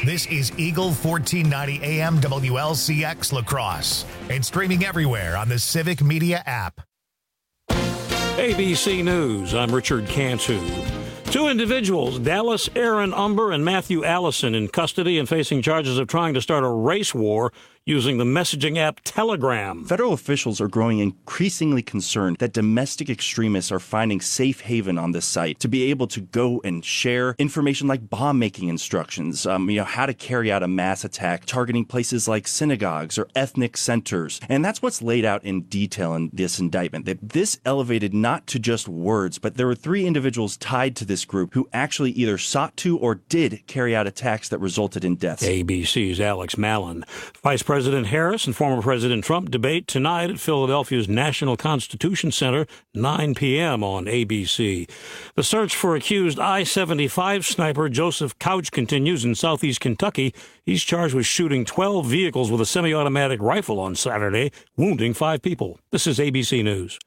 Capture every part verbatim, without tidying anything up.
This is Eagle fourteen ninety A M W L C X La Crosse and streaming everywhere on the Civic Media app. A B C News, I'm Richard Cantu. Two individuals, Dallas Aaron Umber and Matthew Allison, in custody and facing charges of trying to start a race war using the messaging app Telegram. Federal officials are growing increasingly concerned that domestic extremists are finding safe haven on this site to be able to go and share information like bomb-making instructions, um, you know, how to carry out a mass attack targeting places like synagogues or ethnic centers. And that's what's laid out in detail in this indictment, that this elevated not to just words, but there were three individuals tied to this group who actually either sought to or did carry out attacks that resulted in deaths. A B C's Alex Mallon. Vice President Harris and former President Trump debate tonight at Philadelphia's National Constitution Center, nine p.m. on A B C. The search for accused I seventy-five sniper Joseph Couch continues in southeast Kentucky. He's charged with shooting twelve vehicles with a semi-automatic rifle on Saturday, wounding five people. This is A B C News.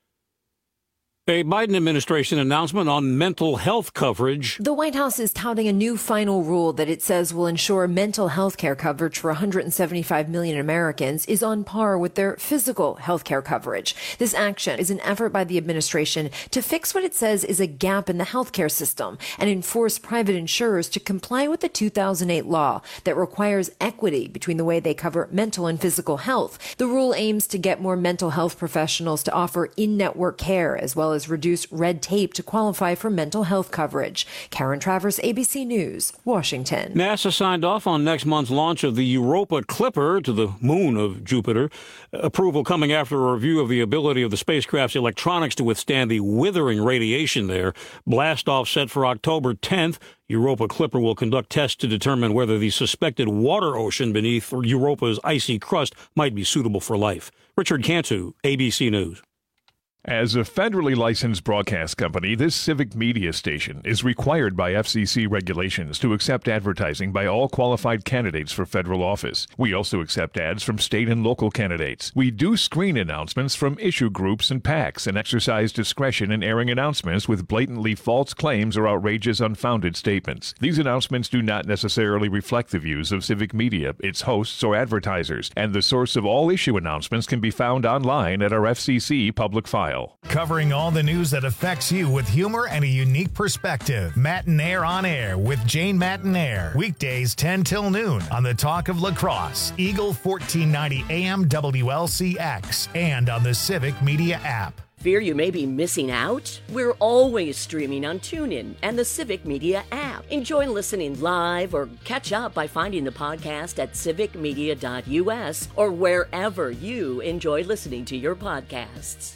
A Biden administration announcement on mental health coverage. The White House is touting a new final rule that it says will ensure mental health care coverage for one hundred seventy-five million Americans is on par with their physical health care coverage. This action is an effort by the administration to fix what it says is a gap in the health care system and enforce private insurers to comply with the two thousand eight law that requires equity between the way they cover mental and physical health. The rule aims to get more mental health professionals to offer in-network care as well as reduce red tape to qualify for mental health coverage. Karen Travers, A B C News, Washington. NASA signed off on next month's launch of the Europa Clipper to the moon of Jupiter. Approval coming after a review of the ability of the spacecraft's electronics to withstand the withering radiation there. Blast-off set for October tenth. Europa Clipper will conduct tests to determine whether the suspected water ocean beneath Europa's icy crust might be suitable for life. Richard Cantu, A B C News. As a federally licensed broadcast company, this civic media station is required by F C C regulations to accept advertising by all qualified candidates for federal office. We also accept ads from state and local candidates. We do screen announcements from issue groups and PACs and exercise discretion in airing announcements with blatantly false claims or outrageous, unfounded statements. These announcements do not necessarily reflect the views of civic media, its hosts, or advertisers, and the source of all issue announcements can be found online at our F C C public file. Covering all the news that affects you with humor and a unique perspective. Matinaire on Air with Jane Matinaire. Weekdays ten till noon on the Talk of La Crosse, Eagle fourteen ninety A M W L C X, and on the Civic Media app. Fear you may be missing out? We're always streaming on TuneIn and the Civic Media app. Enjoy listening live or catch up by finding the podcast at civic media dot U S or wherever you enjoy listening to your podcasts.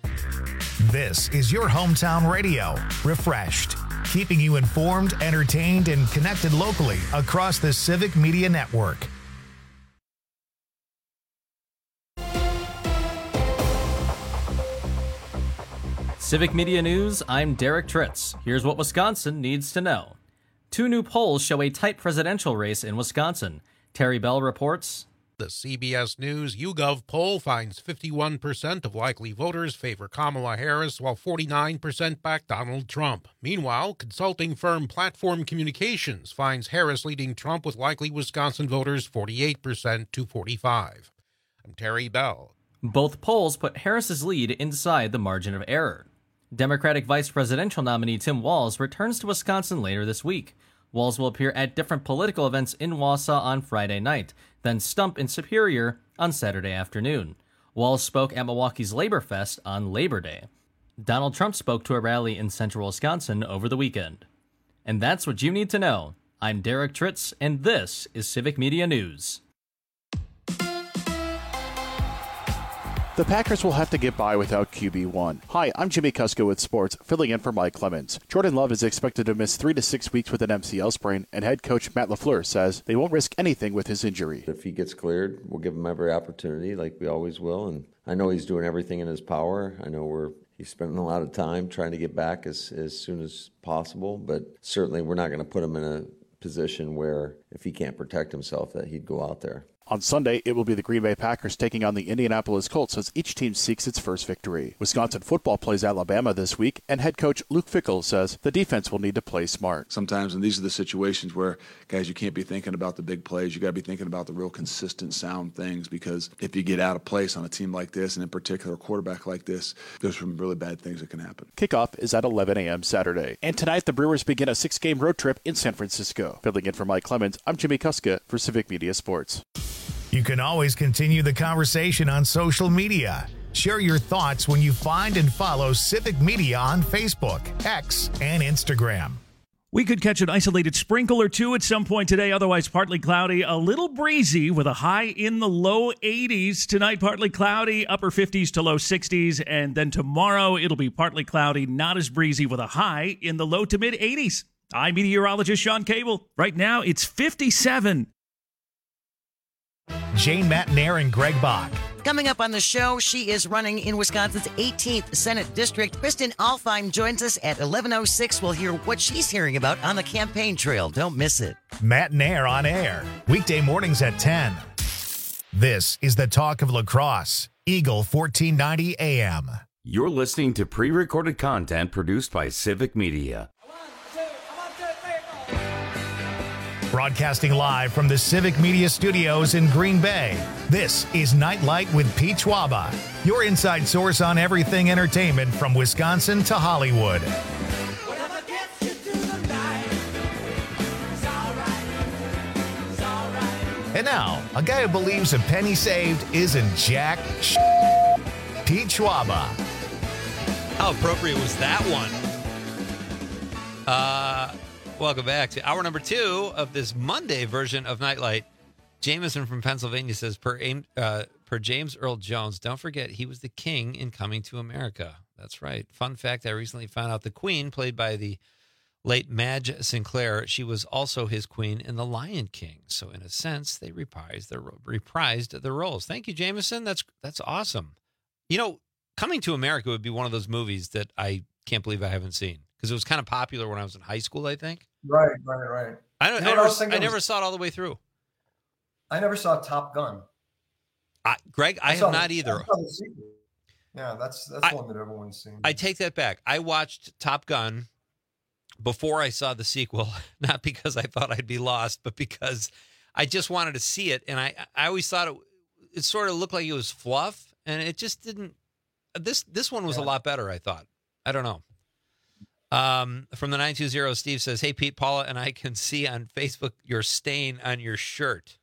This is your hometown radio, refreshed, keeping you informed, entertained, and connected locally across the Civic Media Network. Civic Media News, I'm Derek Tritz. Here's what Wisconsin needs to know. Two new polls show a tight presidential race in Wisconsin. Terry Bell reports. The C B S News YouGov poll finds fifty-one percent of likely voters favor Kamala Harris, while forty-nine percent back Donald Trump. Meanwhile, consulting firm Platform Communications finds Harris leading Trump with likely Wisconsin voters forty-eight percent to forty-five. I'm Terry Bell. Both polls put Harris's lead inside the margin of error. Democratic vice presidential nominee Tim Walz returns to Wisconsin later this week. Walz will appear at different political events in Wausau on Friday night, then stump in Superior on Saturday afternoon. Walz spoke at Milwaukee's Labor Fest on Labor Day. Donald Trump spoke to a rally in central Wisconsin over the weekend. And that's what you need to know. I'm Derek Tritz, and this is Civic Media News. The Packers will have to get by without Q B one. Hi, I'm Jimmy Kusko with Sports, filling in for Mike Clemens. Jordan Love is expected to miss three to six weeks with an M C L sprain, and head coach Matt LaFleur says they won't risk anything with his injury. If he gets cleared, we'll give him every opportunity, like we always will. And I know he's doing everything in his power. I know we're he's spending a lot of time trying to get back as, as soon as possible, but certainly we're not going to put him in a position where if he can't protect himself that he'd go out there. On Sunday, it will be the Green Bay Packers taking on the Indianapolis Colts as each team seeks its first victory. Wisconsin football plays Alabama this week, and head coach Luke Fickell says the defense will need to play smart. Sometimes, and these are the situations where, guys, you can't be thinking about the big plays. You got to be thinking about the real consistent, sound things, because if you get out of place on a team like this, and in particular a quarterback like this, there's some really bad things that can happen. Kickoff is at eleven a.m. Saturday. And tonight, the Brewers begin a six-game road trip in San Francisco. Filling in for Mike Clemens, I'm Jimmy Kuska for Civic Media Sports. You can always continue the conversation on social media. Share your thoughts when you find and follow Civic Media on Facebook, X, and Instagram. We could catch an isolated sprinkle or two at some point today, otherwise partly cloudy, a little breezy with a high in the low eighties. Tonight, partly cloudy, upper fifties to low sixties, and then tomorrow it'll be partly cloudy, not as breezy with a high in the low to mid eighties. I'm meteorologist Sean Cable. Right now, it's fifty-seven. Jane Matenaer and Greg Bach. Coming up on the show, she is running in Wisconsin's eighteenth Senate District. Kristen Alfine joins us at eleven oh six. We'll hear what she's hearing about on the campaign trail. Don't miss it. Matenaer on air, weekday mornings at ten. This is the Talk of Lacrosse, Eagle fourteen ninety A M. You're listening to pre-recorded content produced by Civic Media. Broadcasting live from the Civic Media Studios in Green Bay, this is Nightlight with Pete Schwaba, your inside source on everything entertainment from Wisconsin to Hollywood. And now, a guy who believes a penny saved isn't jack sh- Pete Schwaba. How appropriate was that one? Uh... Welcome back to hour number two of this Monday version of Nightlight. Jameson from Pennsylvania says, per, uh, per James Earl Jones, don't forget he was the king in Coming to America. That's right. Fun fact, I recently found out the queen, played by the late Madge Sinclair, she was also his queen in The Lion King. So in a sense, they reprised their, reprised the roles. Thank you, Jameson. That's, that's awesome. You know, Coming to America would be one of those movies that I can't believe I haven't seen, because it was kind of popular when I was in high school, I think. Right, right, right. I don't. You know I never, I, I never was, saw it all the way through. I never saw Top Gun. I, Greg, I, I have not the, either. Yeah, that's that's I, one that everyone's seen. I take that back. I watched Top Gun before I saw the sequel, not because I thought I'd be lost, but because I just wanted to see it, and I I always thought it it sort of looked like it was fluff, and it just didn't. This this one was yeah. a lot better, I thought. I don't know. Um, from the nine two zero, Steve says, hey, Pete, Paula, and I can see on Facebook your stain on your shirt.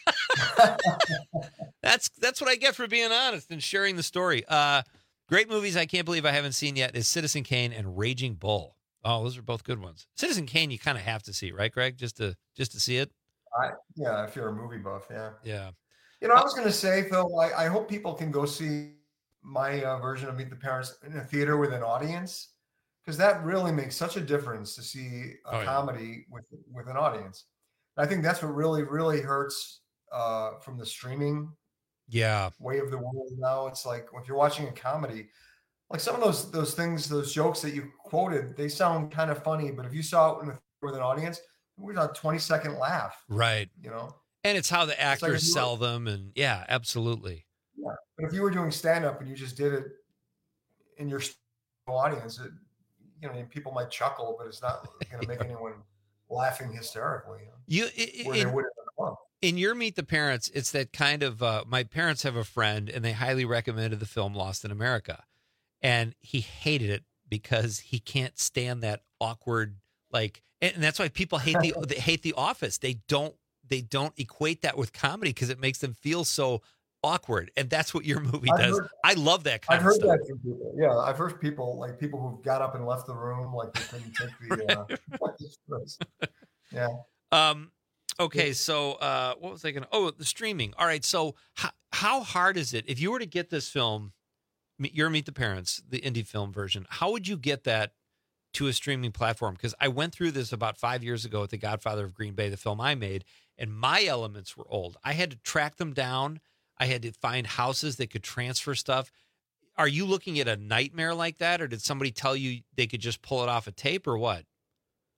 that's that's what I get for being honest and sharing the story. Uh, great movies I can't believe I haven't seen yet is Citizen Kane and Raging Bull. Oh, those are both good ones. Citizen Kane you kind of have to see, right, Greg? Just to just to see it? I, yeah, if you're a movie buff, yeah. Yeah. You know, I was going to say, Phil, I, I hope people can go see my uh, version of Meet the Parents in a theater with an audience. Because that really makes such a difference to see a oh, comedy yeah. with with an audience. And I think that's what really, really hurts uh, from the streaming yeah. way of the world now. It's like if you're watching a comedy, like some of those those things, those jokes that you quoted, they sound kind of funny. But if you saw it with an audience, it was a twenty second laugh. Right. You know? And it's how the actors like sell were, them. And yeah, absolutely. Yeah. But if you were doing stand-up and you just did it in your audience, it, you know, people might chuckle, but it's not going to make anyone laughing hysterically. You, know, you it, in, in your Meet the Parents, it's that kind of, uh, my parents have a friend and they highly recommended the film Lost in America. And he hated it because he can't stand that awkward, like, and that's why people hate the, they hate The Office. They don't, they don't equate that with comedy because it makes them feel so awkward, and that's what your movie I've does. Heard, I love that kind I've of stuff. I've heard that from people. Yeah, I've heard people like people who got up and left the room, like they couldn't take the. Uh, yeah. Um. Okay, so uh, what was I going to? Oh, the streaming. All right. So how how hard is it if you were to get this film, your Meet the Parents, the indie film version? How would you get that to a streaming platform? Because I went through this about five years ago with The Godfather of Green Bay, the film I made, and my elements were old. I had to track them down. I had to find houses that could transfer stuff. Are you looking at a nightmare like that, or did somebody tell you they could just pull it off a tape, or what?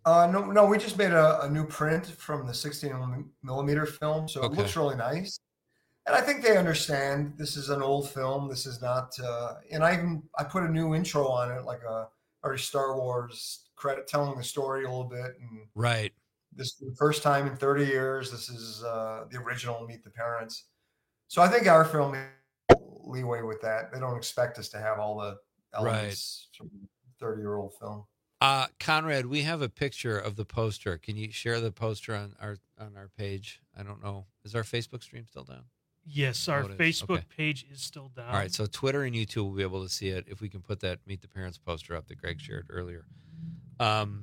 Uh, no, no, we just made a, a new print from the sixteen millimeter film, so Okay. it looks really nice. And I think they understand this is an old film. This is not, uh, and I even I put a new intro on it, like a or Star Wars credit, telling the story a little bit. And Right. this is the first time in thirty years. This is uh, the original Meet the Parents. So I think our film has leeway with that. They don't expect us to have all the elements from a thirty-year-old film. Uh, Conrad, we have a picture of the poster. Can you share the poster on our on our page? I don't know. Is our Facebook stream still down? Yes, our Oh, it is. Facebook Okay. page is still down. All right, so Twitter and YouTube will be able to see it if we can put that Meet the Parents poster up that Greg shared earlier. Um,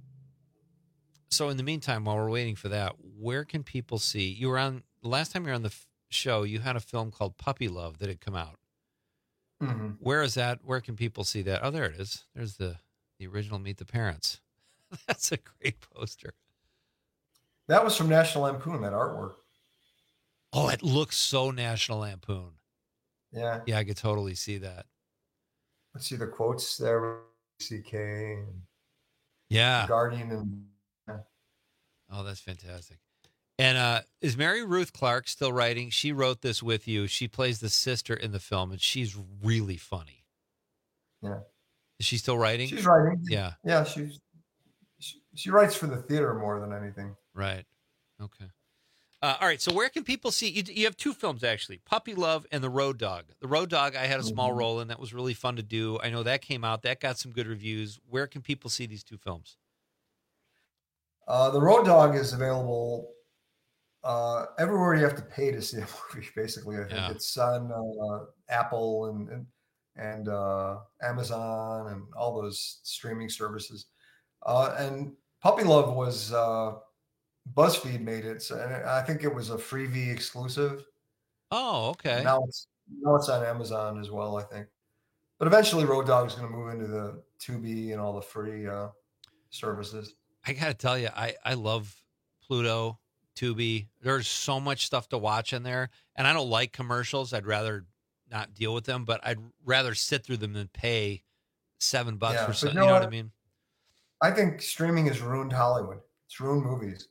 so in the meantime, while we're waiting for that, where can people see? You were on the last time you were on the f- show. You had a film called Puppy Love that had come out. Mm-hmm. Where is that? Where can people see that? Oh, there it is. There's the the original Meet the Parents. That's a great poster. That was from National Lampoon, that artwork. Oh, it looks so National Lampoon. Yeah. Yeah, I could totally see that. Let's see the quotes there. C K and Yeah. Guardian and Oh, that's fantastic. And uh, is Mary Ruth Clark still writing? She wrote this with you. She plays the sister in the film, and she's really funny. Yeah. Is she still writing? She's writing. Yeah. Yeah, she's she, she writes for the theater more than anything. Right. Okay. Uh, all right. So where can people see you? You have two films actually, Puppy Love and The Road Dog. The Road Dog, I had a small Mhm. role in. That was really fun to do. I know that came out. That got some good reviews. Where can people see these two films? Uh, the Road Dog is available uh, everywhere you have to pay to see a movie. Basically, I think Yeah. it's on uh, Apple and and, and uh, Amazon and all those streaming services. Uh, and Puppy Love was uh, BuzzFeed made it, so, and I think it was a Freevee exclusive. Oh, okay. Now it's now it's on Amazon as well, I think. But eventually, Road Dog is going to move into the Tubi and all the free uh, services. I got to tell you, I, I love Pluto, Tubi. There's so much stuff to watch in there. And I don't like commercials. I'd rather not deal with them, but I'd rather sit through them than pay seven bucks Yeah, for but something. you You know know what I what? mean? I think streaming has ruined Hollywood. It's ruined movies.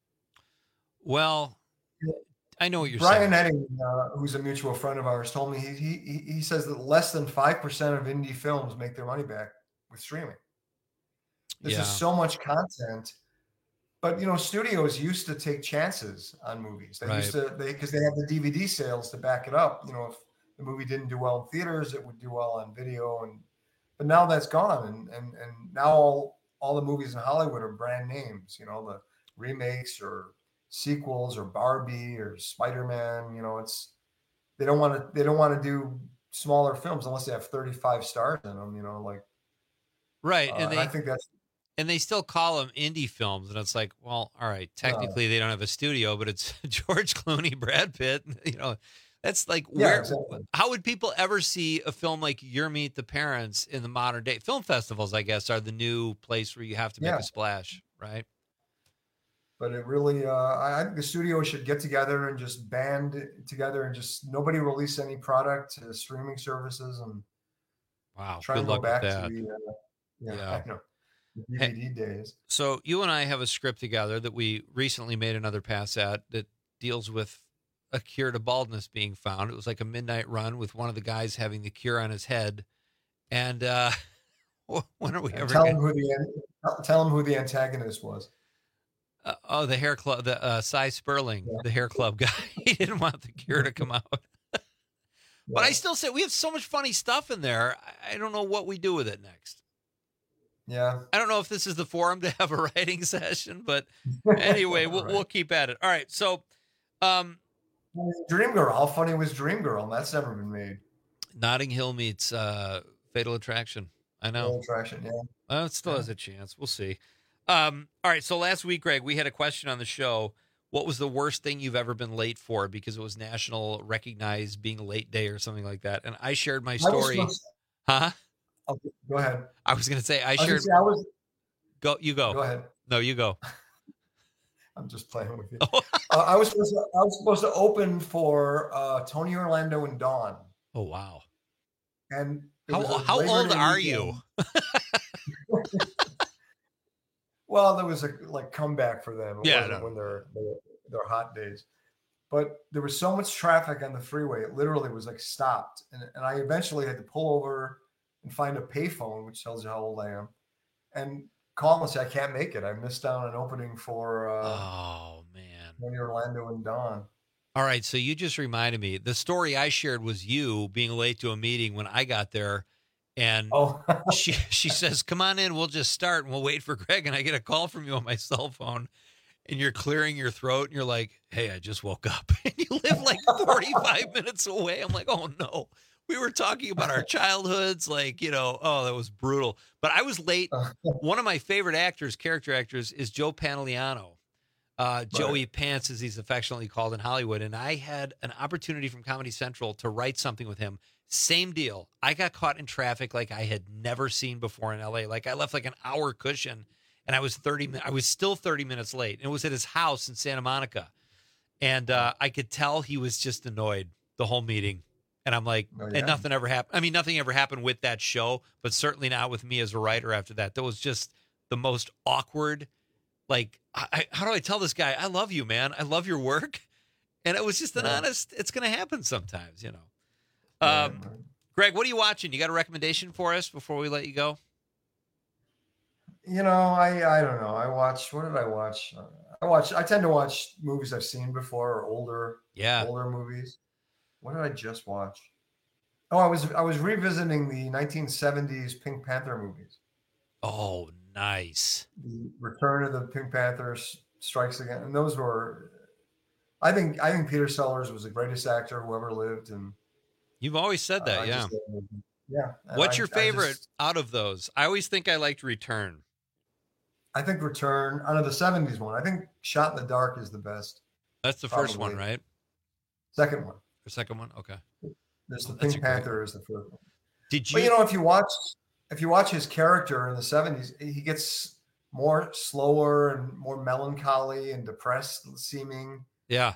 Well, I know what you're Brian saying. Edding, uh, who's a mutual friend of ours, told me he, he he says that less than five percent of indie films make their money back with streaming. This Yeah. is so much content, but you know, studios used to take chances on movies. They used to they because they had the D V D sales to back it up. You know, if the movie didn't do well in theaters, it would do well on video. And but now that's gone, and and and now all all the movies in Hollywood are brand names. You know, the remakes or sequels or Barbie or Spider-Man. You know, it's they don't want to they don't want to do smaller films unless they have thirty-five stars in them. You know, like Right. uh, And they, I think that's and they still call them indie films. And it's like, well, all right, technically they don't have a studio, but it's George Clooney, Brad Pitt. You know, that's like, Yeah, where, exactly. how would people ever see a film like Your Meet the Parents in the modern day? Film festivals, I guess, are the new place where you have to make Yeah. a splash, right? But it really, uh, I I think the studio should get together and just band it together and just nobody release any product to streaming services and Wow. try good and go luck back with to that. the, uh, yeah, Yeah. I know, the D V D days. So you and I have a script together that we recently made another pass at that deals with a cure to baldness being found. It was like a midnight run with one of the guys having the cure on his head. And uh, when are we And ever tell going him who the an- tell him who the antagonist was. Uh, oh, the hair club, the uh, Cy Sperling, the hair club guy. He didn't want the cure to come out. But I still say we have so much funny stuff in there. I- I don't know what we do with it next. Yeah. I don't know if this is the forum to have a writing session, but anyway, we'll Right. we'll keep at it. All right. So, um, Dreamgirl. How funny was Dreamgirl? That's never been made. Notting Hill meets uh, Fatal Attraction. I know. Fatal Attraction, yeah. Well, it still has a chance. We'll see. Um, all right. So last week, Greg, we had a question on the show. What was the worst thing you've ever been late for? Because it was National Recognized Being Late Day or something like that. And I shared my I was story. supposed- Huh? Okay, go ahead. I was going to say, I I was gonna shared. say, I was- Go, you go. Go ahead. No, you go. I'm just playing with you. uh, I was supposed to, I was supposed to open for uh, Tony Orlando and Dawn. Oh, wow. And it How, was a how Labor old Day are weekend. you? Well, there was a like comeback for them. It Yeah, wasn't no. when they're, they're their hot days. But there was so much traffic on the freeway, it literally was like stopped. And, and I eventually had to pull over and find a payphone, which tells you how old I am, and call and say, I can't make it. I missed out on an opening for uh, oh, man. Tony Orlando and Dawn. All right, so you just reminded me. The story I shared was you being late to a meeting when I got there. And oh. she she says, come on in, we'll just start and we'll wait for Greg. And I get a call from you on my cell phone. And you're clearing your throat, and you're like, hey, I just woke up. And you live like forty-five minutes away. I'm like, oh, no. We were talking about our childhoods. Like, you know, oh, that was brutal. But I was late. One of my favorite actors, character actors, is Joe Pantoliano. Uh, Joey Pants, as he's affectionately called in Hollywood. And I had an opportunity from Comedy Central to write something with him. Same deal. I got caught in traffic like I had never seen before in L A. Like, I left like an hour cushion. And I was thirty. I was still thirty minutes late. And it was at his house in Santa Monica, and uh, I could tell he was just annoyed the whole meeting. And I'm like, oh, yeah. and nothing ever happened. I mean, nothing ever happened with that show, but certainly not with me as a writer after that. That was just the most awkward. Like, I, I, how do I tell this guy? I love you, man. I love your work. And it was just an yeah. honest. It's going to happen sometimes, you know. Um, yeah. Greg, what are you watching? You got a recommendation for us before we let you go? You know, I I don't know. I watch. What did I watch? I watch. I tend to watch movies I've seen before or older. Yeah. Older movies. What did I just watch? Oh, I was I was revisiting the nineteen seventies Pink Panther movies. Oh, nice. The Return of the Pink Panther Strikes Again, and those were. I think I think Peter Sellers was the greatest actor who ever lived, and you've always said that, uh, yeah. Just, yeah. What's I, your favorite just, out of those? I always think I liked Return. I think Return, out of the seventies one, I think Shot in the Dark is the best. That's the probably. First one, right? Second one. The second one? Okay. There's the oh, Pink Panther is the first one. Did you? But you know, if you watch, if you watch his character in the seventies, he gets more slower and more melancholy and depressed seeming. Yeah.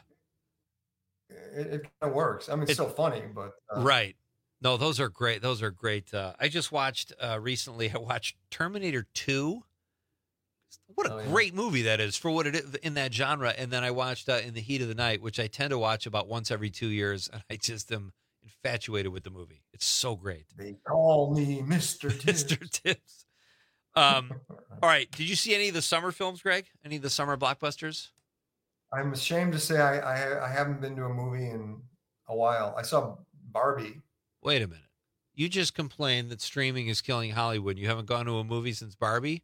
It, it kind of works. I mean, it's it, still funny, but. Uh, right. No, those are great. Those are great. Uh, I just watched uh, recently, I watched Terminator two. What a oh, yeah. great movie that is for what it is in that genre. And then I watched uh, In the Heat of the Night, which I tend to watch about once every two years. And I just am infatuated with the movie. It's so great. They call me Mister Tibbs. Mister Tibbs. Um, all right. Did you see any of the summer films, Greg? Any of the summer blockbusters? I'm ashamed to say I, I, I haven't been to a movie in a while. I saw Barbie. Wait a minute. You just complained that streaming is killing Hollywood. You haven't gone to a movie since Barbie?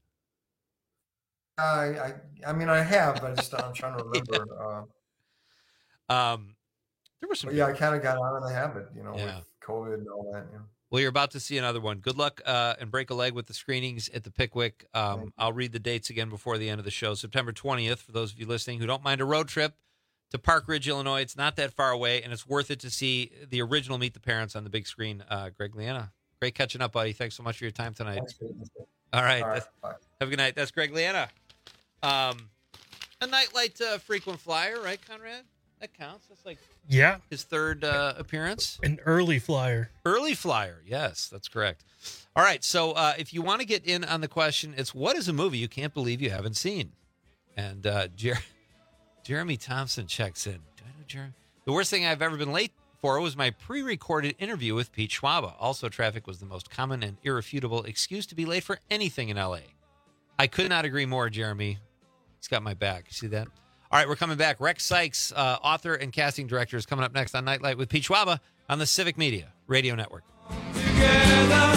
I I, I mean, I have, but I just, I'm trying to remember. yeah. uh, um, there was some. Yeah, I kind of got out of the habit, you know, yeah. with COVID and all that. Yeah. Well, you're about to see another one. Good luck uh, and break a leg with the screenings at the Pickwick. Um, I'll read the dates again before the end of the show. September twentieth, for those of you listening who don't mind a road trip to Park Ridge, Illinois. It's not that far away, and it's worth it to see the original Meet the Parents on the big screen. Uh, Greg Liana, great catching up, buddy. Thanks so much for your time tonight. All right. All right have a good night. That's Greg Liana. Um, a Nightlight uh, frequent flyer, right, Conrad? That counts. That's like yeah, his third uh, appearance. An early flyer. Early flyer. Yes, that's correct. All right. So uh, if you want to get in on the question, it's what is a movie you can't believe you haven't seen? And uh, Jer- Jeremy Thompson checks in. Do I know Jeremy? The worst thing I've ever been late for was my pre-recorded interview with Pete Schwaba. Also, traffic was the most common and irrefutable excuse to be late for anything in L A. I could not agree more, Jeremy. He's got my back. You see that? All right, we're coming back. Rex Sykes, uh, author and casting director, is coming up next on Nightlight with Pete Schwaba on the Civic Media Radio Network. Together,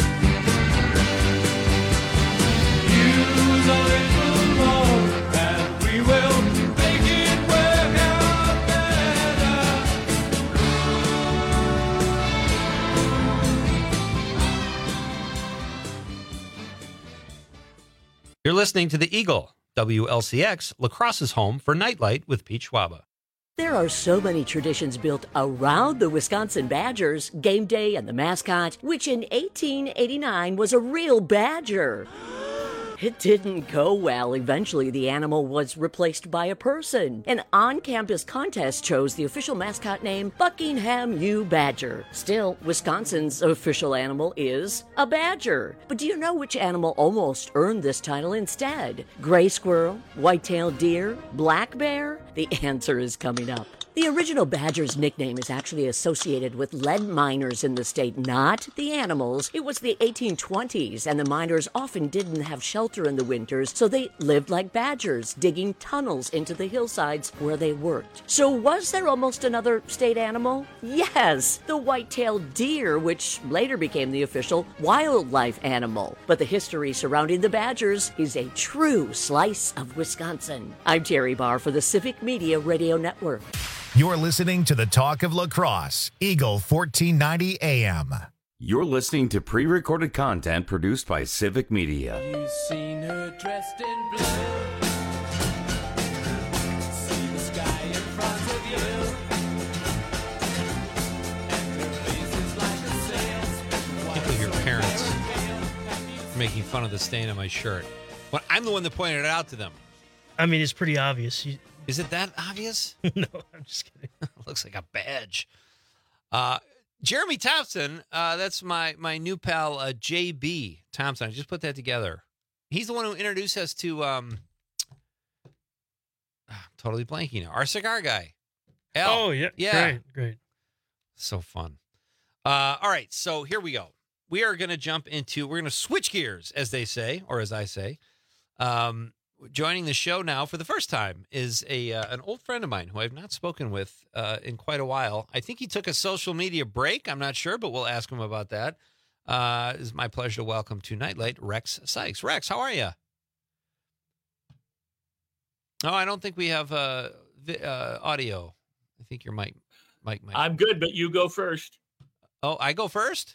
use a little more, and we will make it work out better. You're listening to The Eagle. W L C X, La Crosse's home for Nightlight with Pete Schwaba. There are so many traditions built around the Wisconsin Badgers, game day and the mascot, which in eighteen eighty-nine was a real badger. It didn't go well. Eventually, the animal was replaced by a person. An on-campus contest chose the official mascot name Buckingham U Badger. Still, Wisconsin's official animal is a badger. But do you know which animal almost earned this title instead? Gray squirrel, white-tailed deer, black bear? The answer is coming up. The original badger's nickname is actually associated with lead miners in the state, not the animals. It was the eighteen twenties, and the miners often didn't have shelter in the winters, so they lived like badgers, digging tunnels into the hillsides where they worked. So was there almost another state animal? Yes, the white-tailed deer, which later became the official wildlife animal. But the history surrounding the badgers is a true slice of Wisconsin. I'm Terry Barr for the Civic Media Radio Network. You're listening to the Talk of Lacrosse, Eagle fourteen ninety A M. You're listening to pre-recorded content produced by Civic Media. You've seen her dressed in blue. See the sky in front of you. And her face is like a sail. I can't believe your parents are making fun of the stain on my shirt. But I'm the one that pointed it out to them. I mean, it's pretty obvious. You... Is it that obvious? No, I'm just kidding. Looks like a badge. Uh, Jeremy Thompson, uh, that's my my new pal, uh, J B Thompson. I just put that together. He's the one who introduced us to, um, I'm totally blanking now, our cigar guy. Al. Oh, yeah. Yeah. Great, great. So fun. Uh, all right, so here we go. We are going to jump into, we're going to switch gears, as they say, or as I say. Um, joining the show now for the first time is a uh, an old friend of mine who I've not spoken with uh, in quite a while. I think he took a social media break. I'm not sure, but we'll ask him about that. Uh, it's my pleasure to welcome to Nightlight Rex Sykes. Rex, how are you? Oh, I don't think we have uh, vi- uh, audio. I think your mic, mic, mic. I'm good, but you go first. Oh, I go first?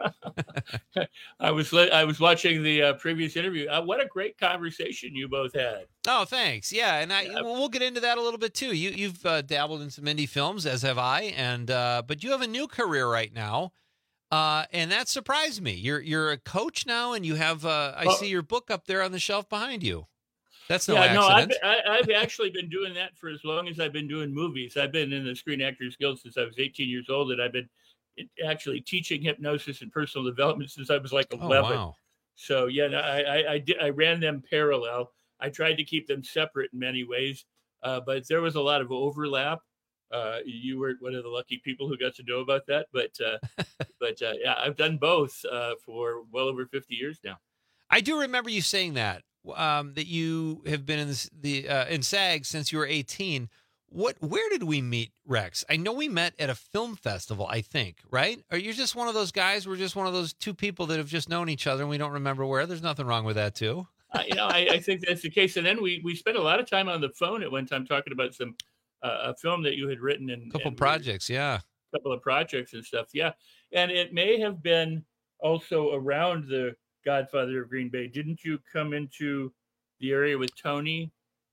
I was li- I was watching the uh, previous interview. Uh, what a great conversation you both had. Oh, thanks. Yeah, and I yeah. we'll get into that a little bit too. You you've uh, dabbled in some indie films, as have I, and uh, but you have a new career right now, uh, and that surprised me. You're you're a coach now, and you have uh, I oh. see your book up there on the shelf behind you. That's no yeah, accident. no, I've, I, I've actually been doing that for as long as I've been doing movies. I've been in the Screen Actors Guild since I was eighteen years old, and I've been actually teaching hypnosis and personal development since I was like eleven. Oh, wow. So yeah, no, I, I, I did. I ran them parallel. I tried to keep them separate in many ways, uh, but there was a lot of overlap. Uh, you were one of the lucky people who got to know about that. But uh, but uh, yeah, I've done both uh, for well over fifty years now. I do remember you saying that um, that you have been in this, the uh, in SAG since you were eighteen. What? Where did we meet, Rex? I know we met at a film festival, I think, right? Are you just one of those guys? We're just one of those two people that have just known each other and we don't remember where. There's nothing wrong with that, too. uh, you know, I, I think that's the case. And then we we spent a lot of time on the phone at one time talking about some uh, a film that you had written and a couple and projects, we, yeah, a couple of projects and stuff, yeah. And it may have been also around the Godfather of Green Bay. Didn't you come into the area with Tony?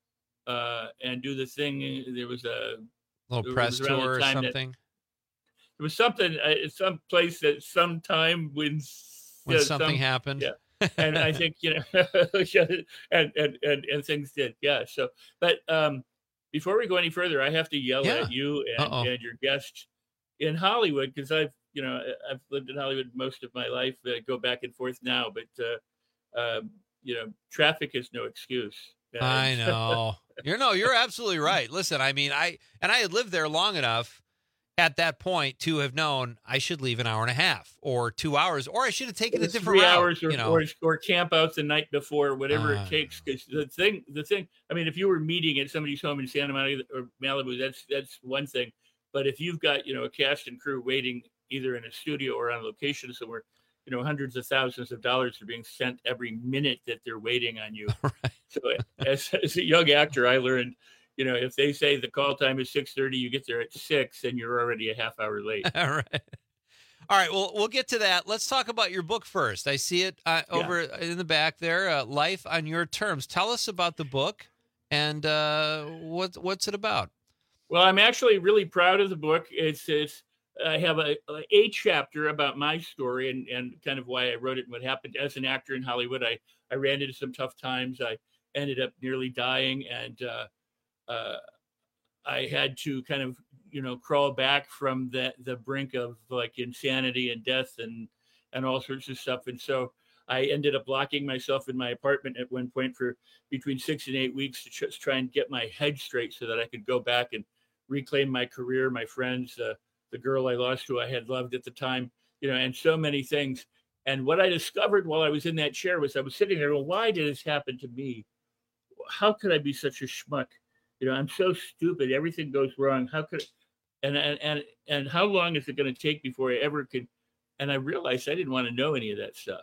Uh, and do the thing. There was a little press tour or something. There was something, uh, some place that sometime when when uh, something some, happened. Yeah, and I think you know, and, and and and things did. Yeah. So, but um, before we go any further, I have to yell yeah. at you and, and your guest in Hollywood because I've you know I've lived in Hollywood most of my life. I go back and forth now, but uh, uh, you know, traffic is no excuse. Yeah. I know. You're no, you're absolutely right. Listen, I mean, I and I had lived there long enough at that point to have known I should leave an hour and a half or two hours, or I should have taken a different three route, hours, or, you know. or or camp out the night before, whatever uh, it takes. Because the thing, the thing, I mean, if you were meeting at somebody's home in Santa Monica or Malibu, that's that's one thing. But if you've got you know a cast and crew waiting either in a studio or on location somewhere, you know, hundreds of thousands of dollars are being sent every minute that they're waiting on you. Right. So as, as a young actor, I learned, you know, if they say the call time is six thirty, you get there at six and you're already a half hour late. All right. All right. Well, we'll get to that. Let's talk about your book first. I see it uh, over yeah. in the back there, uh, Life on Your Terms. Tell us about the book and uh, what, what's it about? Well, I'm actually really proud of the book. It's, it's, I have a, a chapter about my story and, and kind of why I wrote it and what happened as an actor in Hollywood. I, I ran into some tough times. I ended up nearly dying, and uh, uh, I had to kind of, you know, crawl back from the the brink of like insanity and death and and all sorts of stuff. And so I ended up locking myself in my apartment at one point for between six and eight weeks to just try and get my head straight so that I could go back and reclaim my career, my friends, uh, the girl I lost who I had loved at the time, you know, and so many things. And what I discovered while I was in that chair was I was sitting there, well, why did this happen to me? How could I be such a schmuck? You know, I'm so stupid. Everything goes wrong. How could, and and and and how long is it going to take before I ever could? And I realized I didn't want to know any of that stuff.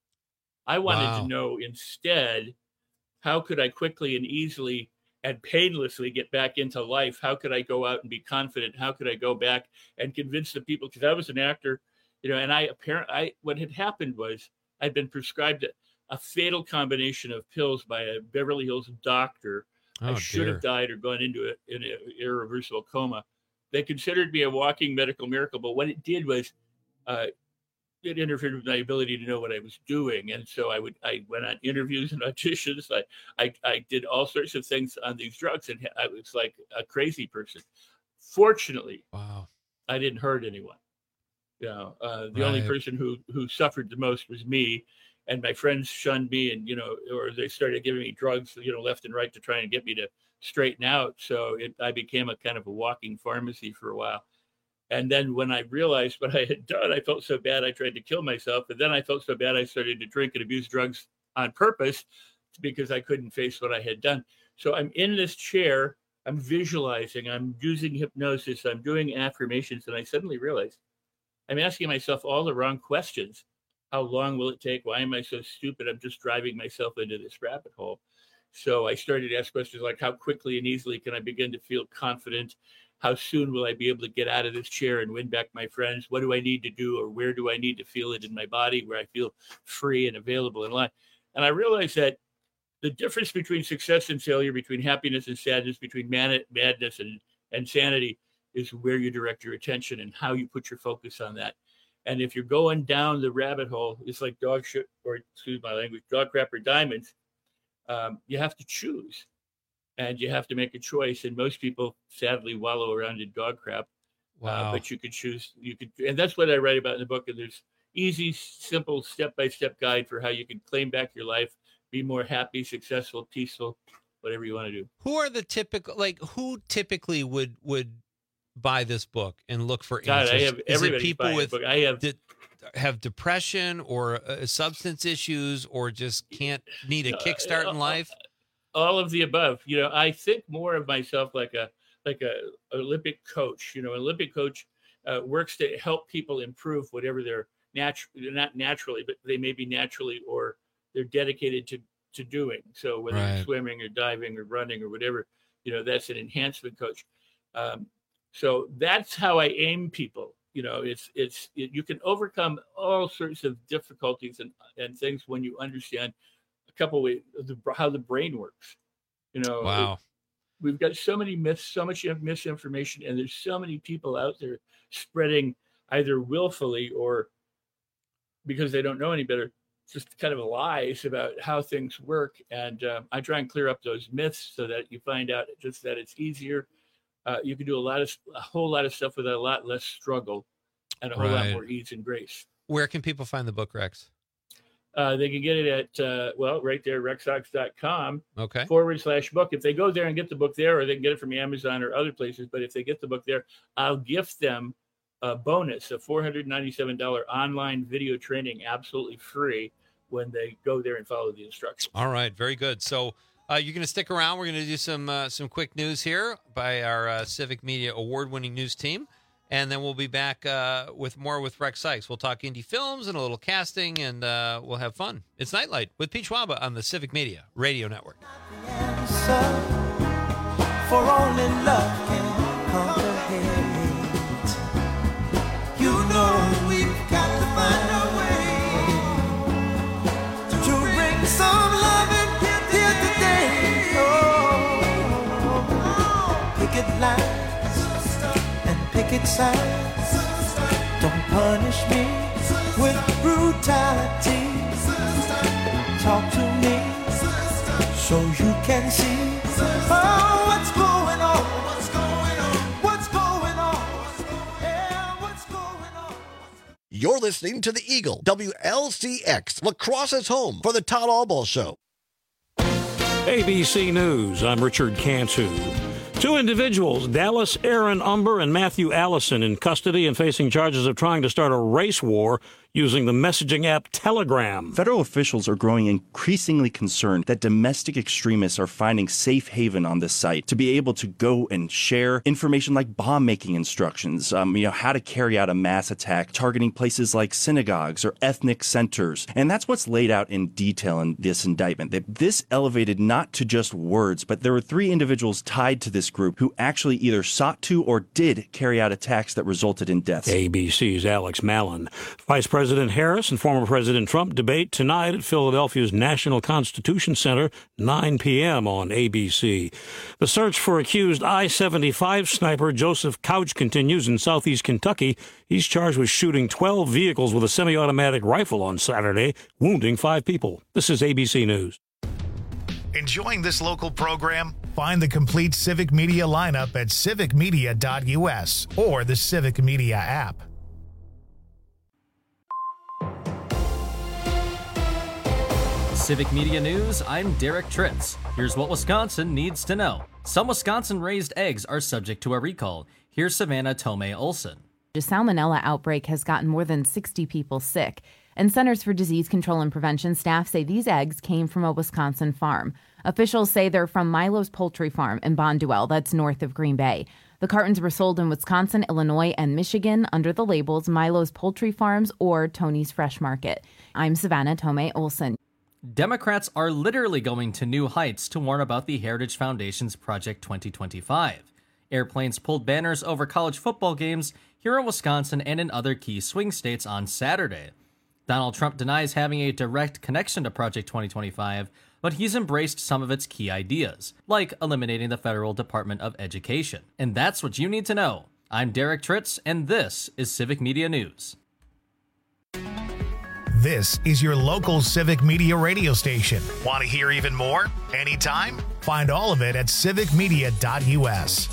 I wanted Wow. to know instead, how could I quickly and easily and painlessly get back into life? How could I go out and be confident? How could I go back and convince the people? Because I was an actor, you know, and I apparently, I what had happened was I'd been prescribed a, a fatal combination of pills by a Beverly Hills doctor. I Oh, should dear. have died or gone into a, an irreversible coma. They considered me a walking medical miracle, but what it did was uh, it interfered with my ability to know what I was doing. And so I would, I went on interviews and auditions. I, I, I did all sorts of things on these drugs, and I was like a crazy person. Fortunately, wow, I didn't hurt anyone. You know, uh, the only Right. person who, who suffered the most was me, and my friends shunned me, and, you know, or they started giving me drugs, you know, left and right to try and get me to straighten out. So it, I became a kind of a walking pharmacy for a while. And then when I realized what I had done, I felt so bad I tried to kill myself. And then I felt so bad I started to drink and abuse drugs on purpose because I couldn't face what I had done. So I'm in this chair, I'm visualizing, I'm using hypnosis, I'm doing affirmations, and I suddenly realized I'm asking myself all the wrong questions. How long will it take? Why am I so stupid? I'm just driving myself into this rabbit hole. So I started to ask questions like, how quickly and easily can I begin to feel confident? How soon will I be able to get out of this chair and win back my friends? What do I need to do, or where do I need to feel it in my body where I feel free and available in life? And I realized that the difference between success and failure, between happiness and sadness, between man- madness and, and sanity is where you direct your attention and how you put your focus on that. And if you're going down the rabbit hole, it's like dog shit, or excuse my language, dog crap or diamonds. Um, you have to choose, and you have to make a choice. And most people, sadly, wallow around in dog crap. Wow. Uh, but you could choose. You could, and that's what I write about in the book. And there's easy, simple, step-by-step guide for how you can claim back your life, be more happy, successful, peaceful, whatever you want to do. Who are the typical, like, who typically would would buy this book and look for God, answers? I have Is it everybody people buying the with book. I have that have depression or uh, substance issues, or just can't need a kickstart in life? All of the above. You know, I think more of myself like a like a Olympic coach. You know, an Olympic coach uh, works to help people improve whatever they're natural, not naturally, but they may be naturally or they're dedicated to to doing. So whether Right. it's swimming or diving or running or whatever, you know, that's an enhancement coach. Um, so that's how I aim people. You know, it's it's it, you can overcome all sorts of difficulties and and things when you understand a couple of ways the, how the brain works. You know, Wow. we've got so many myths, so much misinformation, and there's so many people out there spreading either willfully or because they don't know any better, just kind of lies about how things work. And uh, I try and clear up those myths so that you find out just that it's easier. Uh, you can do a lot of a whole lot of stuff with a lot less struggle and a whole lot Right. more ease and grace. Where can people find the book, Rex? Uh, they can get it at, uh, well, right there, rex ox dot com Okay. forward slash book. If they go there and get the book there, or they can get it from Amazon or other places, but if they get the book there, I'll gift them a bonus, a four hundred ninety-seven dollars online video training, absolutely free, when they go there and follow the instructions. All right, very good. So uh, you're going to stick around. We're going to do some uh, some quick news here by our uh, Civic Media award-winning news team, and then we'll be back uh, with more with Rex Sikes. We'll talk indie films and a little casting, and uh, we'll have fun. It's Nightlight with Pete Schwaba on the Civic Media Radio Network. For only love can conquer hate. You know we've got to find a way to bring some love in here today. Oh, picket lines and picket signs. Don't punish me with brutality. talk to me so you can see oh, what's going on, what's going on, what's going on, yeah, what's going on. You're listening to the Eagle, W L C X, La Crosse's home for the Todd Albaugh Show. A B C News, I'm Richard Cantu. Two individuals, Dallas Aaron Umber and Matthew Allison, in custody and facing charges of trying to start a race war using the messaging app Telegram. Federal officials are growing increasingly concerned that domestic extremists are finding safe haven on this site to be able to go and share information like bomb-making instructions, um, you know, how to carry out a mass attack targeting places like synagogues or ethnic centers. And that's what's laid out in detail in this indictment. That this elevated not to just words, but there were three individuals tied to this group who actually either sought to or did carry out attacks that resulted in deaths. A B C's Alex Mallon. Vice President Harris and former President Trump debate tonight at Philadelphia's National Constitution Center, nine p.m. on A B C. The search for accused I seventy-five sniper Joseph Couch continues in southeast Kentucky. He's charged with shooting twelve vehicles with a semi-automatic rifle on Saturday, wounding five people. This is A B C News. Enjoying this local program? Find the complete Civic Media lineup at civic media dot u s or the Civic Media app. Civic Media News, I'm Derek Tritz. Here's what Wisconsin needs to know. Some Wisconsin-raised eggs are subject to a recall. Here's Savannah Tomei Olson. A salmonella outbreak has gotten more than sixty people sick, and Centers for Disease Control and Prevention staff say these eggs came from a Wisconsin farm. Officials say they're from Milo's Poultry Farm in Bonduelle, that's north of Green Bay. The cartons were sold in Wisconsin, Illinois, and Michigan under the labels Milo's Poultry Farms or Tony's Fresh Market. I'm Savannah Tomei Olson. Democrats are literally going to new heights to warn about the Heritage Foundation's Project twenty twenty-five. Airplanes pulled banners over college football games here in Wisconsin and in other key swing states on Saturday. Donald Trump denies having a direct connection to Project twenty twenty-five, but he's embraced some of its key ideas, like eliminating the Federal Department of Education. And that's what you need to know. I'm Derek Tritz, and this is Civic Media News. This is your local Civic Media radio station. Want to hear even more? Anytime? Find all of it at civic media dot u s.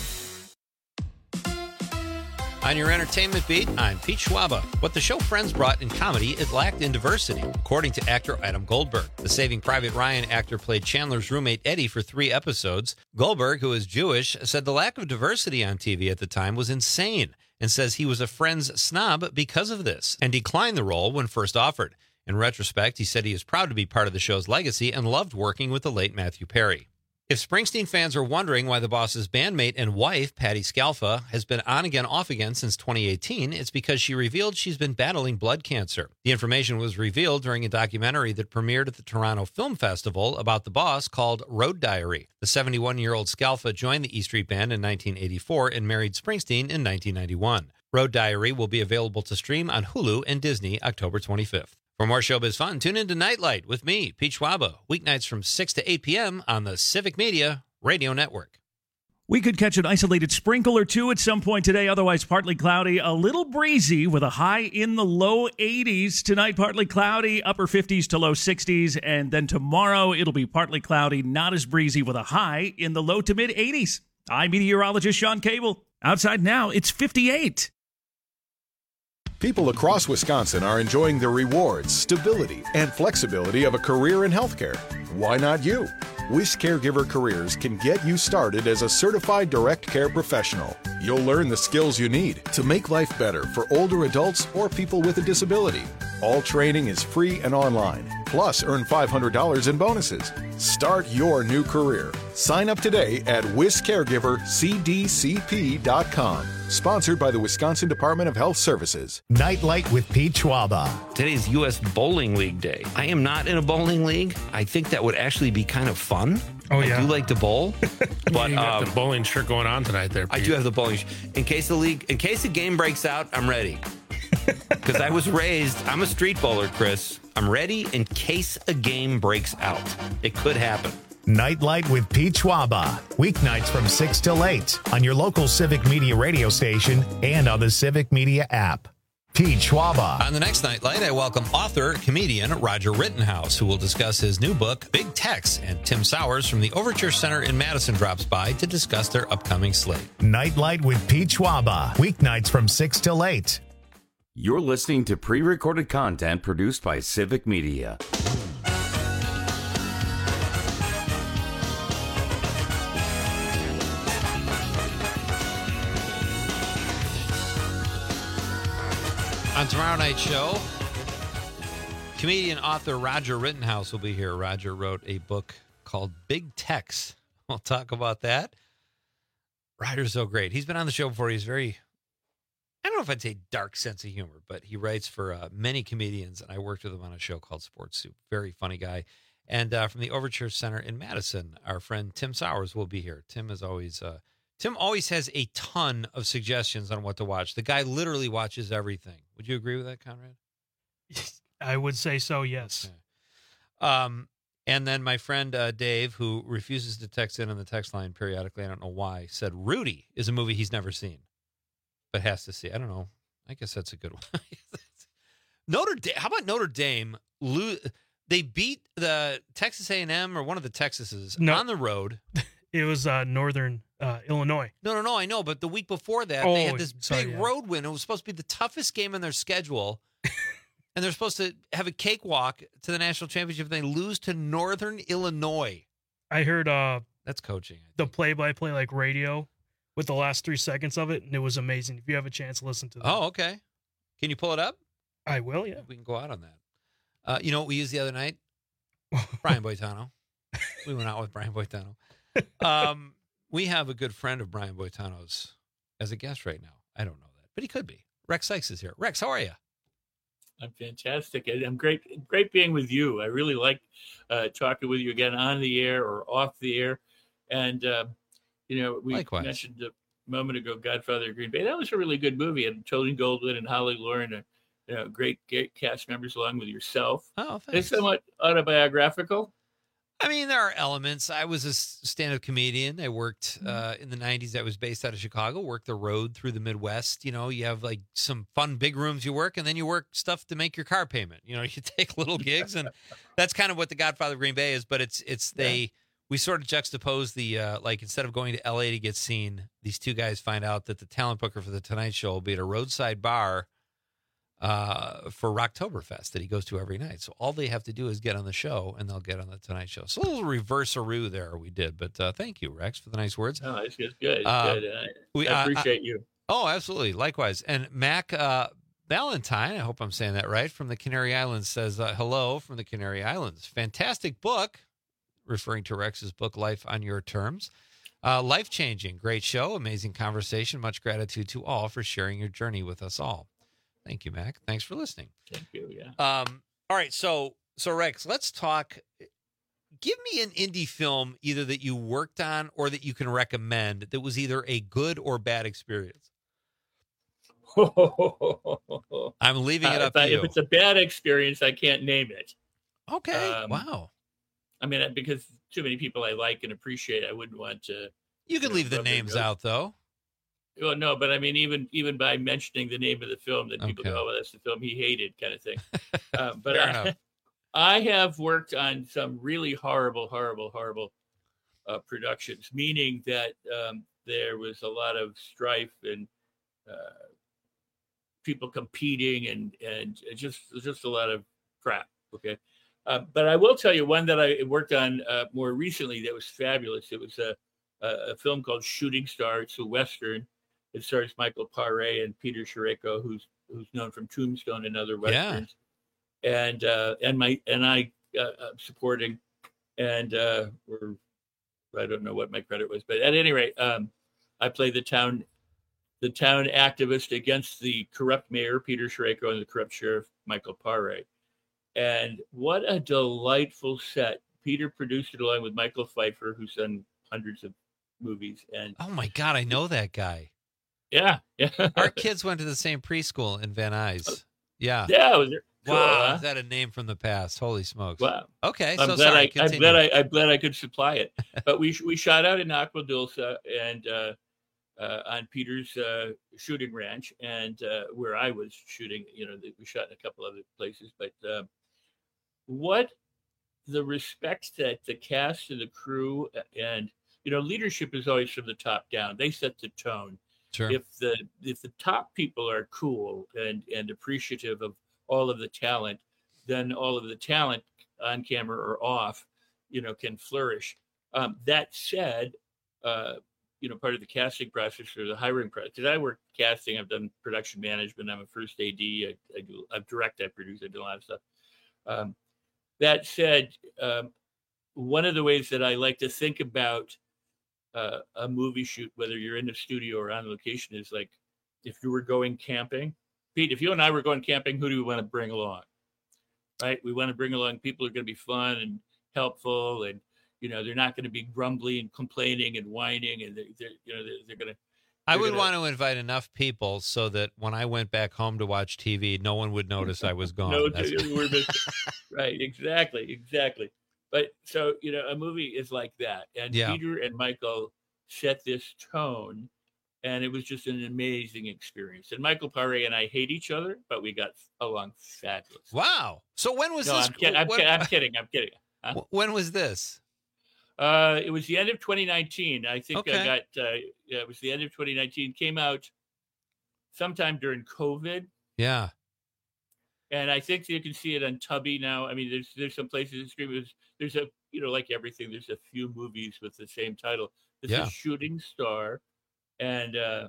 On your entertainment beat, I'm Pete Schwaba. What the show Friends brought in comedy, it lacked in diversity, according to actor Adam Goldberg. The Saving Private Ryan actor played Chandler's roommate Eddie for three episodes. Goldberg, who is Jewish, said the lack of diversity on T V at the time was insane, and says he was a Friends snob because of this, and declined the role when first offered. In retrospect, he said he is proud to be part of the show's legacy and loved working with the late Matthew Perry. If Springsteen fans are wondering why the boss's bandmate and wife, Patti Scialfa, has been on again, off again since twenty eighteen, it's because she revealed she's been battling blood cancer. The information was revealed during a documentary that premiered at the Toronto Film Festival about the boss called Road Diary. The seventy-one-year-old Scialfa joined the E Street Band in nineteen eighty-four and married Springsteen in nineteen ninety-one. Road Diary will be available to stream on Hulu and Disney October twenty-fifth. For more showbiz fun, tune in to Nightlight with me, Pete Schwaba, weeknights from six to eight p.m. on the Civic Media Radio Network. We could catch an isolated sprinkle or two at some point today, otherwise partly cloudy, a little breezy with a high in the low eighties. Tonight, partly cloudy, upper fifties to low sixties, and then tomorrow it'll be partly cloudy, not as breezy with a high in the low to mid eighties. I'm meteorologist Sean Cable. Outside now, it's fifty-eight. People across Wisconsin are enjoying the rewards, stability, and flexibility of a career in healthcare. Why not you? Wish Caregiver Careers can get you started as a certified direct care professional. You'll learn the skills you need to make life better for older adults or people with a disability. All training is free and online. Plus, earn five hundred dollars in bonuses. Start your new career. Sign up today at wish caregiver c d c p dot com. Sponsored by the Wisconsin Department of Health Services. Nightlight with Pete Schwaba. Today's U S Bowling League Day. I am not in a bowling league. I think that would actually be kind of fun. Oh, yeah. I do like to bowl. But you got um, the bowling shirt going on tonight there, Pete. I do have the bowling shirt. In case the league, in case the game breaks out, I'm ready. Because I was raised, I'm a street bowler, Chris. I'm ready in case a game breaks out. It could happen. Nightlight with Pete Schwaba. Weeknights from six till eight on your local Civic Media radio station and on the Civic Media app. Pete Pete Schwaba. On the next Nightlight, I welcome author, comedian Roger Rittenhouse, who will discuss his new book, Big Tex, and Tim Sowers from the Overture Center in Madison drops by to discuss their upcoming slate. Nightlight with Pete Schwaba. Weeknights from six till eight. You're listening to pre-recorded content produced by Civic Media. On tomorrow night's show, comedian author Roger Rittenhouse will be here. Roger wrote a book called Big Tex. We'll talk about that. Roger's so great. He's been on the show before. He's very, I don't know if I'd say dark sense of humor, but he writes for uh, many comedians, and I worked with him on a show called Sports Soup. Very funny guy. And uh, from the Overture Center in Madison, our friend Tim Sowers will be here. Tim is always... Uh, Tim always has a ton of suggestions on what to watch. The guy literally watches everything. Would you agree with that, Conrad? I would say so, yes. Okay. Um, and then my friend uh, Dave, who refuses to text in on the text line periodically, I don't know why, said Rudy is a movie he's never seen, but has to see. I don't know. I guess that's a good one. Notre Dame. How about Notre Dame? Lo- they beat the Texas A and M or one of the Texases No. on the road. It was uh, Northern uh, Illinois. No, no, no, I know. But the week before that, Oh, they had this sorry, big yeah. road win. It was supposed to be the toughest game in their schedule. And they're supposed to have a cakewalk to the national championship. They lose to Northern Illinois. I heard uh, That's coaching. the play-by-play like radio with the last three seconds of it, and it was amazing. If you have a chance, listen to that. Oh, okay. Can you pull it up? I will, yeah. We can go out on that. Uh, you know what we used the other night? Brian Boitano. We went out with Brian Boitano. Um, we have a good friend of Brian Boitano's as a guest right now. I don't know that, but he could be. Rex Sykes is here. Rex, how are you? I'm fantastic. I- I'm great. Great being with you. I really like uh, talking with you again on the air or off the air. And, uh, you know, we Likewise. mentioned a moment ago, Godfather of Green Bay. That was a really good movie. And Tony Goldwyn and Holly Lauren are you know, great, great cast members along with yourself. Oh, It's thanks. somewhat autobiographical. I mean, there are elements. I was a stand-up comedian. I worked uh, in the nineties. I was based out of Chicago, worked the road through the Midwest. You know, you have like some fun big rooms you work, and then you work stuff to make your car payment. You know, you take little gigs, and that's kind of what the Godfather of Green Bay is. But it's it's they yeah. we sort of juxtapose the uh, like instead of going to L A to get seen, these two guys find out that the talent booker for the Tonight Show will be at a roadside bar uh, for Rocktoberfest that he goes to every night. So all they have to do is get on the show, and they'll get on the Tonight Show. So a little reverse-a-roo there we did. But uh, thank you, Rex, for the nice words. Oh, it's good. It's good. Uh, good. I, we, I uh, appreciate you. Oh, absolutely. Likewise. And Mac uh, Valentine, I hope I'm saying that right, from the Canary Islands says, uh, hello from the Canary Islands. Fantastic book, referring to Rex's book, Life on Your Terms. Uh, life-changing. Great show. Amazing conversation. Much gratitude to all for sharing your journey with us all. Thank you, Mac. Thanks for listening. Thank you. Yeah. Um, all right. So, so Rex, let's talk. Give me an indie film either that you worked on or that you can recommend that was either a good or bad experience. I'm leaving it uh, up if, I, to you. if it's a bad experience, I can't name it. Okay. Um, wow. I mean, because too many people I like and appreciate, I wouldn't want to. You can know, leave the rub their names nose. out, though. Well, no, but I mean, even even by mentioning the name of the film, then people Okay. go, "Oh, well, that's the film he hated," kind of thing. uh, but Fair I, enough. I have worked on some really horrible, horrible, horrible uh, productions, meaning that um, there was a lot of strife and uh, people competing, and and it just just a lot of crap. Okay, uh, but I will tell you one that I worked on uh, more recently that was fabulous. It was a a, a film called Shooting Star. It's a Western. It stars Michael Paré and Peter Shereko, who's who's known from Tombstone and other westerns, yeah. and uh, and my and I uh, supporting, and uh, we're I don't know what my credit was, but at any rate, um, I played the town the town activist against the corrupt mayor Peter Shereko and the corrupt sheriff Michael Paré, and what a delightful set! Peter produced it along with Michael Pfeiffer, who's done hundreds of movies, and oh my God, I know that guy. Yeah, yeah. Our kids went to the same preschool in Van Nuys. Yeah. Yeah. Was it cool, wow. huh? Is that a name from the past? Holy smokes. Wow. Okay. I'm so glad sorry. I, I'm Continue. glad I, I'm glad I could supply it. But we we shot out in Aqua Dulce, and uh, uh, on Peter's uh, shooting ranch, and uh, where I was shooting. You know, we shot in a couple other places, but uh, what the respect that the cast and the crew and you know, leadership is always from the top down. They set the tone. Sure. If the if the top people are cool and and appreciative of all of the talent, then all of the talent on camera or off, you know, can flourish. Um, that said, uh, you know, part of the casting process or the hiring process, because I work casting, I've done production management, I'm a first A D, I, I do, I direct, I produce, I do a lot of stuff. Um, that said, um, one of the ways that I like to think about uh, a movie shoot, whether you're in the studio or on location, is like, if you were going camping, Pete, if you and I were going camping, who do we want to bring along? Right? We want to bring along people who are going to be fun and helpful, and you know, they're not going to be grumbly and complaining and whining, and they're, they're you know, they're, they're going to. I would gonna, want to invite enough people so that when I went back home to watch T V, no one would notice I was gone. No, That's- we're missing. Right? Exactly. Exactly. But so you know, a movie is like that, and Yeah. Peter and Michael set this tone, and it was just an amazing experience. And Michael Paré and I hate each other, but we got along fabulous. Wow. So when was no, this? I'm, kid- I'm, when, kid- I'm kidding. I'm kidding. Huh? when was this? Uh, it was the end of twenty nineteen. I think Okay. I got, uh, yeah, it was the end of twenty nineteen. Came out sometime during COVID. Yeah. And I think you can see it on Tubi now. I mean, there's there's some places in streaming. There's, there's a, you know, like everything, there's a few movies with the same title. This Yeah. is Shooting Star. And, uh,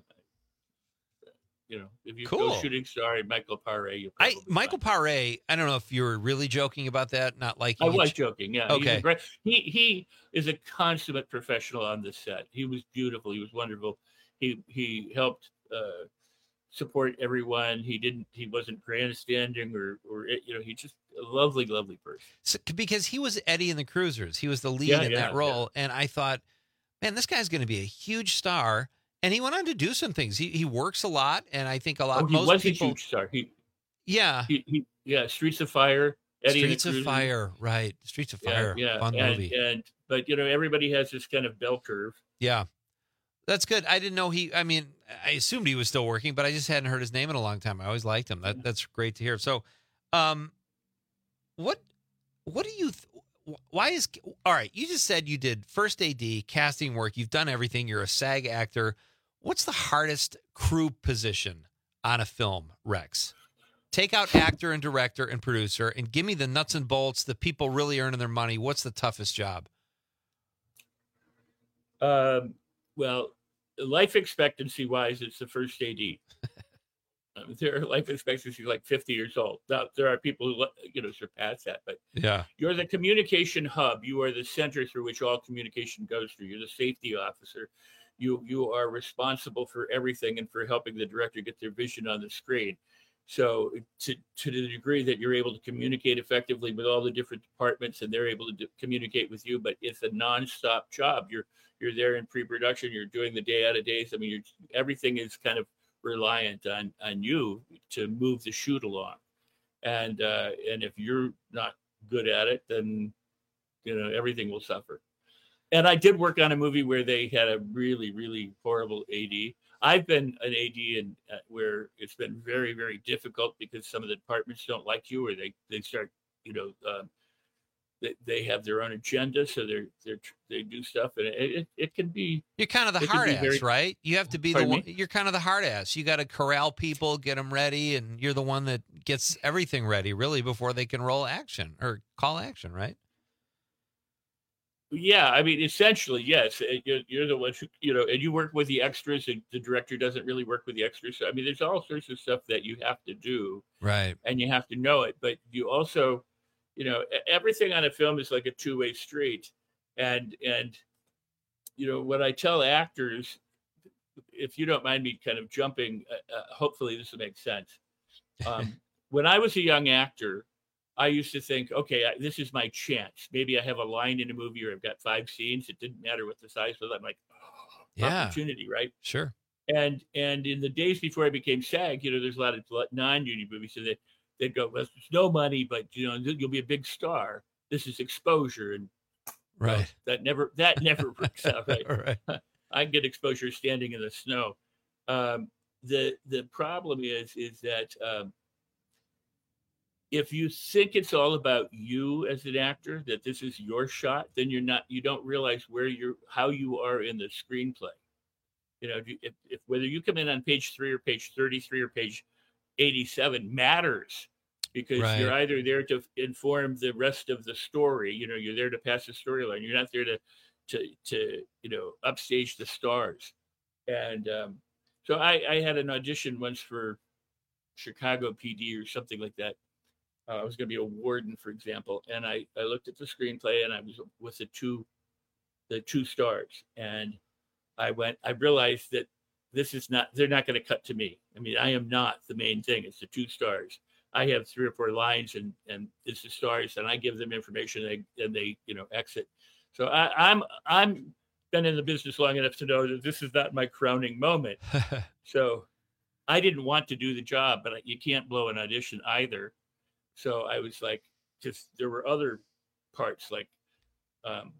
you know, if you Cool. go Shooting Star and Michael Paré, you I Michael Paré. I don't know if you were really joking about that, not liking. I was each- joking. Yeah. He's a Okay. great, he he is a consummate professional on the set. He was beautiful. He was wonderful. He he helped uh, support everyone. He didn't. He wasn't grandstanding or or you know. He just a lovely, lovely person. So, because he was Eddie in the Cruisers. He was the lead Yeah, in yeah, that role, and I thought, man, this guy's going to be a huge star. And he went on to do some things. He he works a lot, and I think a lot. Oh, he most was people, a huge star. He yeah. He, he yeah. Streets of Fire. Eddie and the Streets of Cruisers. Fire, right? Streets of Fire, Yeah, yeah. fun and, movie. And but you know, everybody has this kind of bell curve. Yeah, that's good. I didn't know he. I mean, I assumed he was still working, but I just hadn't heard his name in a long time. I always liked him. That that's great to hear. So, um, what what do you? Th- why is all right? You just said you did first A D, casting work. You've done everything. You're a SAG actor. What's the hardest crew position on a film, Rex? Take out actor and director and producer, and give me the nuts and bolts. The people really earning their money. What's the toughest job? Um, well, life expectancy wise, it's the first A D. um, their life expectancy is like fifty years old. Now, there are people who, you know, surpass that, but Yeah. you're the communication hub. You are the center through which all communication goes through. You're the safety officer. You you are responsible for everything and for helping the director get their vision on the screen. So to to the degree that you're able to communicate effectively with all the different departments and they're able to do, communicate with you, but it's a nonstop job. You're you're there in pre-production. You're doing the day out of days. I mean, you're, everything is kind of reliant on on you to move the shoot along. And uh, and if you're not good at it, then you know everything will suffer. And I did work on a movie where they had a really, really horrible A D. I've been an A D and uh, where it's been very, very difficult because some of the departments don't like you, or they, they start, you know, um, they, they have their own agenda, so they're they're they do stuff, and it it, it can be. You're kind of the it can hard be ass, very- right? You have to be the Pardon one. me? You're kind of the hard ass. You got to corral people, get them ready, and you're the one that gets everything ready, really, before they can roll action or call action, right? Yeah, I mean, essentially, yes. uh, You're, you're the one who, you know, and you work with the extras, and the director doesn't really work with the extras. So, I mean, there's all sorts of stuff that you have to do, Right. and you have to know it. But you also, you know, e- everything on a film is like a two-way street. And, and, you know, what I tell actors, if you don't mind me kind of jumping, uh, uh, hopefully this will make sense. Um, when I was a young actor, I used to think, okay, I, this is my chance. Maybe I have a line in a movie, or I've got five scenes. It didn't matter what the size was. I'm like, oh, Yeah. opportunity, right? Sure. And and in the days before I became SAG, you know, there's a lot of non-union movies, so they they'd go, well, there's no money, but you know, you'll be a big star. This is exposure, and Right. that never that never works out, right? Right. I get exposure standing in the snow. Um, the the problem is is that um, if you think it's all about you as an actor, that this is your shot, then you're not. You don't realize where you're, how you are in the screenplay. You know, if, if whether you come in on page three or page thirty-three or page eighty-seven matters, because Right. you're either there to inform the rest of the story. You know, you're there to pass the storyline. You're not there to to to you know upstage the stars. And um, so I, I had an audition once for Chicago P D or something like that. Uh, I was going to be a warden, for example, and I, I looked at the screenplay and I was with the two the two stars, and I went. I realized that this is not. They're not going to cut to me. I mean, I am not the main thing. It's the two stars. I have three or four lines, and and it's the stars, and I give them information, and they, and they you know exit. So I, I'm I'm been in the business long enough to know that this is not my crowning moment. So I didn't want to do the job, but you can't blow an audition either. So I was like, just there were other parts like um,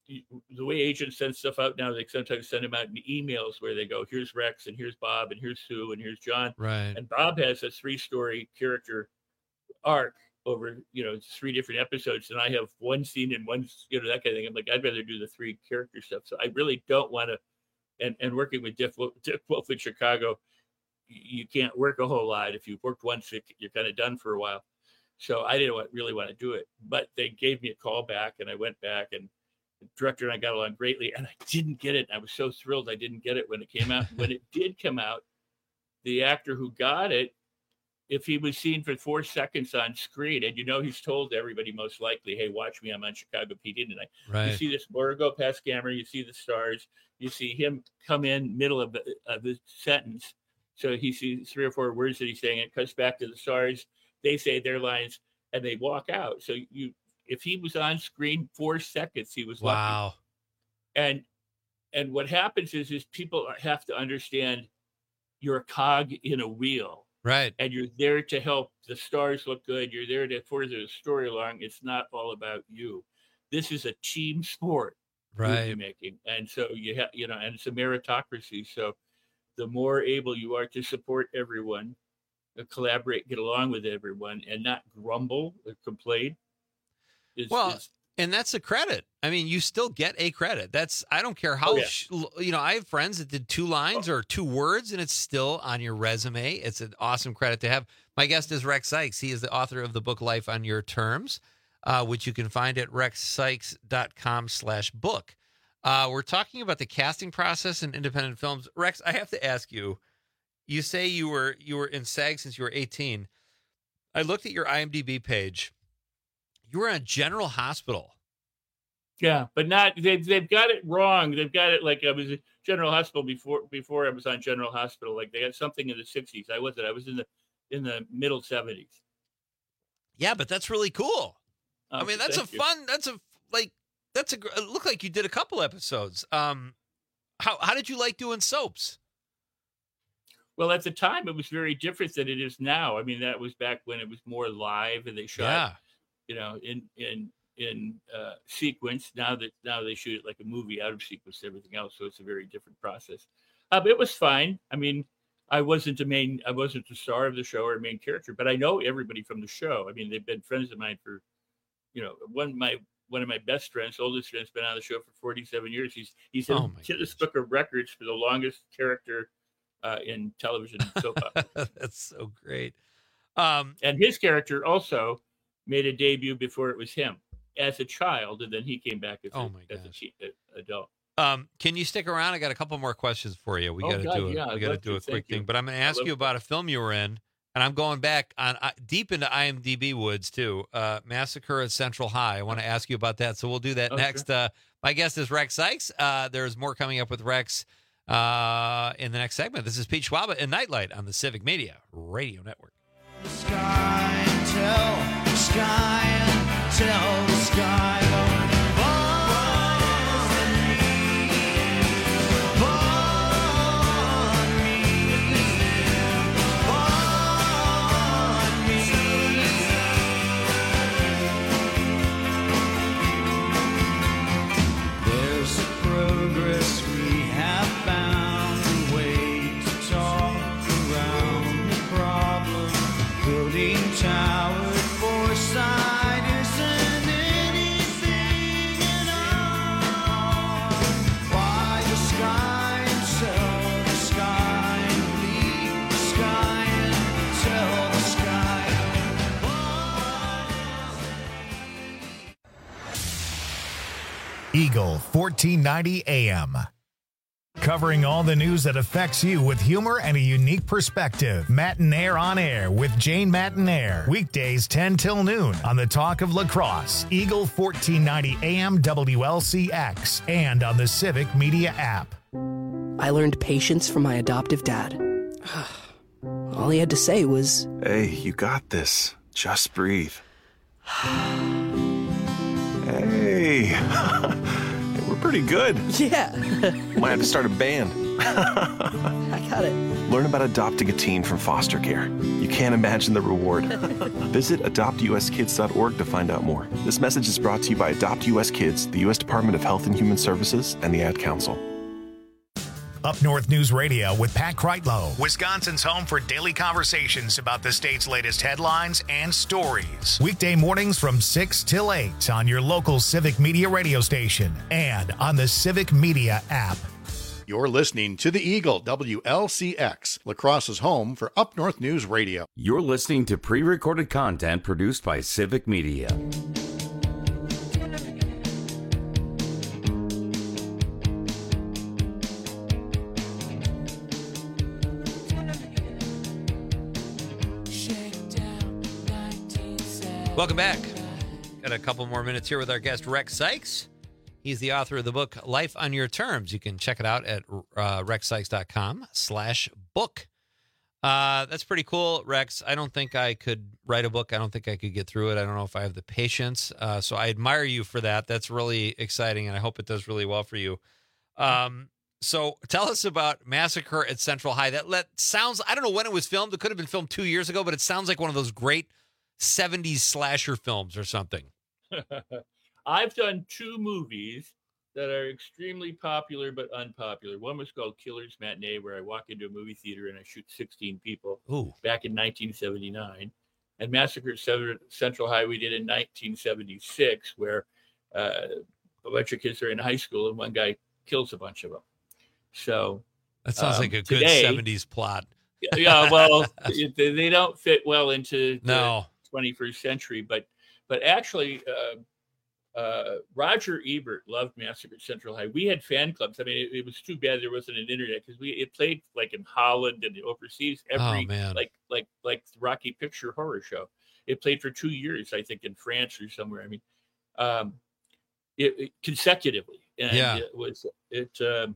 the way agents send stuff out now. They sometimes send them out in emails where they go, "Here's Rex, and here's Bob, and here's Sue, and here's John." Right. And Bob has a three-story character arc over, you know, three different episodes, and I have one scene and one, you know, that kind of thing. I'm like, I'd rather do the three character stuff. So I really don't want to. And and working with Dick Wolf, Dick Wolf in Chicago, you can't work a whole lot. If you've worked once, you're kind of done for a while. So I didn't want, really want to do it. But they gave me a call back, and I went back, and the director and I got along greatly, and I didn't get it. I was so thrilled I didn't get it when it came out. When it did come out, the actor who got it, if he was seen for four seconds on screen, and you know he's told everybody most likely, "Hey, watch me, I'm on Chicago P D tonight." Right. You see this blur go past camera, you see the stars, you see him come in middle of the, of the sentence. So he sees three or four words that he's saying, it cuts back to the stars, they say their lines, and they walk out. So you, if he was on screen four seconds, he was lucky. Wow. And and what happens is is people have to understand you're a cog in a wheel. Right. And you're there to help the stars look good. You're there to further the story along. It's not all about you. This is a team sport. Right. Movie making. And so you have, you know, and it's a meritocracy. So the more able you are to support everyone, uh, collaborate, get along with everyone, and not grumble or complain. Is, Well, is, and that's a credit. I mean, you still get a credit. That's, I don't care how, Oh, yeah. sh- you know, I have friends that did two lines or two words, and it's still on your resume. It's an awesome credit to have. My guest is Rex Sikes. He is the author of the book Life on Your Terms, uh, which you can find at rexsikes.com slash book. Uh, we're talking about the casting process in independent films. Rex, I have to ask you, you say you were you were in SAG since you were eighteen. I looked at your IMDb page. You were on General Hospital. yeah, but not, they've, they've got it wrong. They've got it like I was at General Hospital before, before I was on General Hospital. Like they had something in the sixties. I wasn't, I was in the, in the middle seventies. Yeah, but that's really cool. Oh, I mean, that's a thank you. fun, that's a, like, that's a, gr- it looked like you did a couple episodes. Um, how, how did you like doing soaps? Well, at the time, it was very different than it is now. I mean, that was back when it was more live and they shot, Yeah. you know, in in in uh, sequence. Now that now they shoot it like a movie, out of sequence, and everything else. So it's a very different process. Uh, but it was fine. I mean, I wasn't the main, I wasn't the star of the show or main character, but I know everybody from the show. I mean, they've been friends of mine for, you know, one my one of my best friends, oldest friends, been on the show for forty-seven years. He's he's in Oh, my Guinness Book of Records for the longest character uh, in television soap opera. That's so great. Um, and his character also made a debut before it was him as a child, and then he came back as, Oh a, my as a che- a- adult. Um, can you stick around? I got a couple more questions for you. We Oh, got to God, do it. yeah, we I'd got to love do to. a quick Thank you. thing. But I'm going to I ask love you about a film you were in, and I'm going back on uh, deep into IMDb woods too. Uh, Massacre at Central High. I want to ask you about that, so we'll do that Oh, next. sure. Uh, my guest is Rex Sikes. Uh, there's more coming up with Rex uh, in the next segment. This is Pete Schwaba and Nightlight on the Civic Media Radio Network. Sky and tell the sky and tell the sky. There's progress we have Eagle fourteen ninety A M. Covering all the news that affects you with humor and a unique perspective. Matinaire on Air with Jane Matinaire. Weekdays ten till noon on the Talk of Lacrosse, Eagle fourteen ninety A M W L C X, and on the Civic Media app. I learned patience from my adoptive dad. All he had to say was, "Hey, you got this. Just breathe." Hey. We're pretty good. Yeah. Might have to start a band. I got it. Learn about adopting a teen from foster care. You can't imagine the reward. Visit adopt u s kids dot org to find out more. This message is brought to you by Adopt U S Kids, the U S Department of Health and Human Services, and the Ad Council. Up North News Radio with Pat Kreitlow, Wisconsin's home for daily conversations about the state's latest headlines and stories. Weekday mornings from six till eight on your local Civic Media radio station and on the Civic Media app. You're listening to the Eagle, W L C X, La Crosse's home for Up North News Radio. You're listening to pre-recorded content produced by Civic Media. Welcome back. Got a couple more minutes here with our guest, Rex Sykes. He's the author of the book, Life on Your Terms. You can check it out at uh, rex sykes dot com slash book. Uh, that's pretty cool, Rex. I don't think I could write a book. I don't think I could get through it. I don't know if I have the patience. Uh, so I admire you for that. That's really exciting, and I hope it does really well for you. Um, so tell us about Massacre at Central High. That let, sounds, I don't know when it was filmed. It could have been filmed two years ago, but it sounds like one of those great seventies slasher films or something. I've done two movies that are extremely popular but unpopular. One was called Killer's Matinee, where I walk into a movie theater and I shoot sixteen people. Ooh. Back in nineteen seventy-nine. And Massacre at Central High we did in nineteen seventy-six, where uh, a bunch of kids are in high school and one guy kills a bunch of them. So that sounds um, like a good today, seventies plot. Yeah, well, they don't fit well into the no. twenty-first century, but but actually, uh, uh, Roger Ebert loved Massacre at Central High. We had fan clubs. I mean, it, it was too bad there wasn't an internet, because we it played like in Holland and overseas every oh, man. like like like Rocky Picture Horror Show. It played for two years, I think, in France or somewhere. I mean, um, it, it consecutively, and yeah. it was it. Um,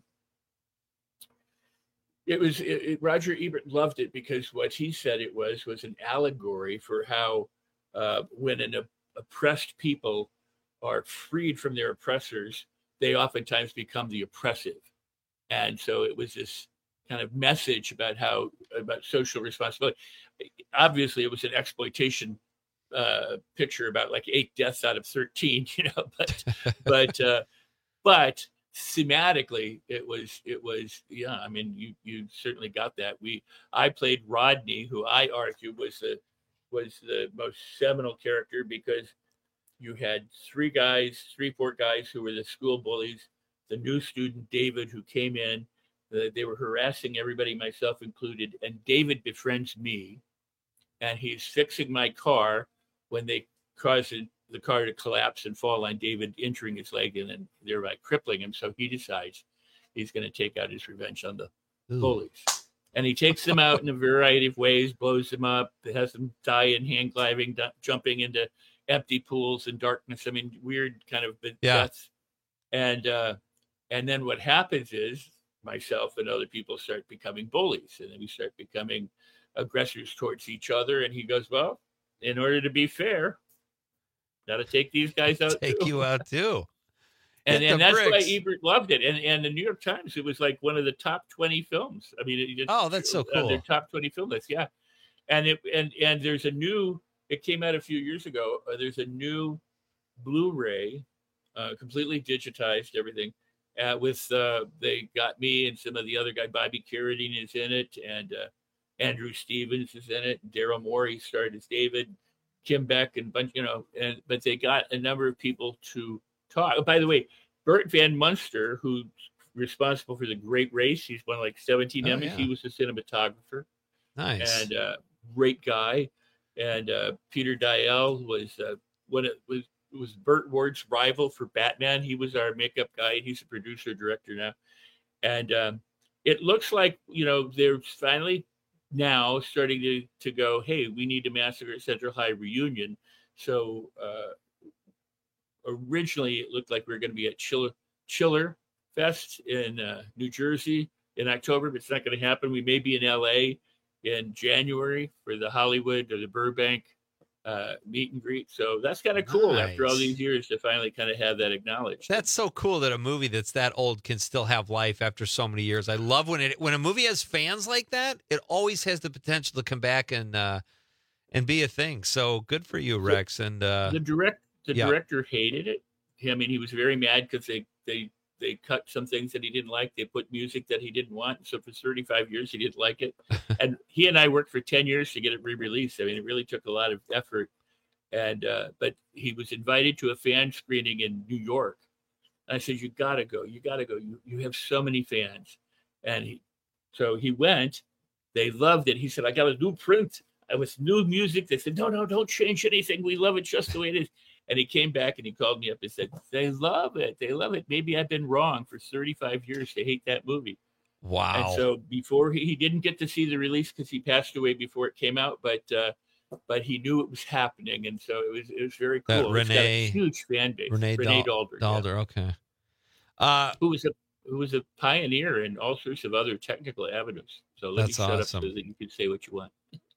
It was it, it, Roger Ebert loved it because what he said it was was an allegory for how uh, when an op- oppressed people are freed from their oppressors, they oftentimes become the oppressive. And so it was this kind of message about how about social responsibility. Obviously, it was an exploitation uh, picture about like eight deaths out of thirteen, you know, but but uh, but. Thematically, it was it was yeah. I mean, you you certainly got that. We I played Rodney, who I argue was the was the most seminal character, because you had three guys, three four guys who were the school bullies. The new student David, who came in, uh, they were harassing everybody, myself included. And David befriends me, and he's fixing my car when they cause it. The car to collapse and fall on David, injuring his leg and then thereby crippling him. So he decides he's going to take out his revenge on the Ooh. bullies. And he takes them out in a variety of ways, blows them up, has them die in hang gliding, d- jumping into empty pools in darkness. I mean, weird kind of yeah. deaths. And, uh, and then what happens is myself and other people start becoming bullies, and then we start becoming aggressors towards each other. And he goes, well, in order to be fair, got to take these guys out. Take too. you out too. and Hit and the that's bricks. why Ebert loved it. And and the New York Times, it was like one of the top twenty films. I mean, it just, oh, that's so cool. Uh, their top twenty film list, yeah. And it and and there's a new. It came out a few years ago. Uh, there's a new Blu-ray, uh, completely digitized everything. Uh, with uh, they got me and some of the other guy, Bobby Carradine is in it, and uh, Andrew Stevens is in it. Daryl Morey starred as David. Kim Beck and bunch, you know, and but they got a number of people to talk. Oh, by the way, Bert Van Munster, who's responsible for The Great Race, he's won like seventeen oh, Emmys. Yeah. He was the cinematographer. Nice. And uh, great guy. And uh, Peter Dial was uh, one of, was was Burt Ward's rival for Batman. He was our makeup guy. He's a producer director now, and um, it looks like you know they're finally now starting to to go. Hey, we need a Massacre at Central High reunion. So uh, originally, it looked like we were going to be at Chiller Chiller Fest in uh, New Jersey in October, but it's not going to happen. We may be in L A in January for the Hollywood or the Burbank uh, meet and greet. So that's kind of cool Nice. after all these years to finally kind of have that acknowledged. That's so cool that a movie that's that old can still have life after so many years. I love when it when a movie has fans like that. It always has the potential to come back and uh, and be a thing. So good for you, Rex. And uh, the direct the yeah. director hated it. I mean, he was very mad because they they they cut some things that he didn't like. They put music that he didn't want. So for thirty-five years, he didn't like it. And he and I worked for ten years to get it re-released. I mean, it really took a lot of effort. And uh, but he was invited to a fan screening in New York. And I said, "You got to go. You got to go. You you have so many fans." And he, so he went. They loved it. He said, "I got a new print with new music." They said, "No, no, don't change anything. We love it just the way it is." And he came back and he called me up and said, "They love it. They love it. Maybe I've been wrong for thirty-five years to hate that movie." Wow. And so before he, he didn't get to see the release because he passed away before it came out, but uh, but he knew it was happening, and so it was it was very That cool. It's got Renee- a huge fan base. Renee, Renee Dal- Dalder, Dalder. yeah. Okay. Uh, who was a who was a pioneer in all sorts of other technical avenues. So let That's me shut awesome. up so that you can say what you want.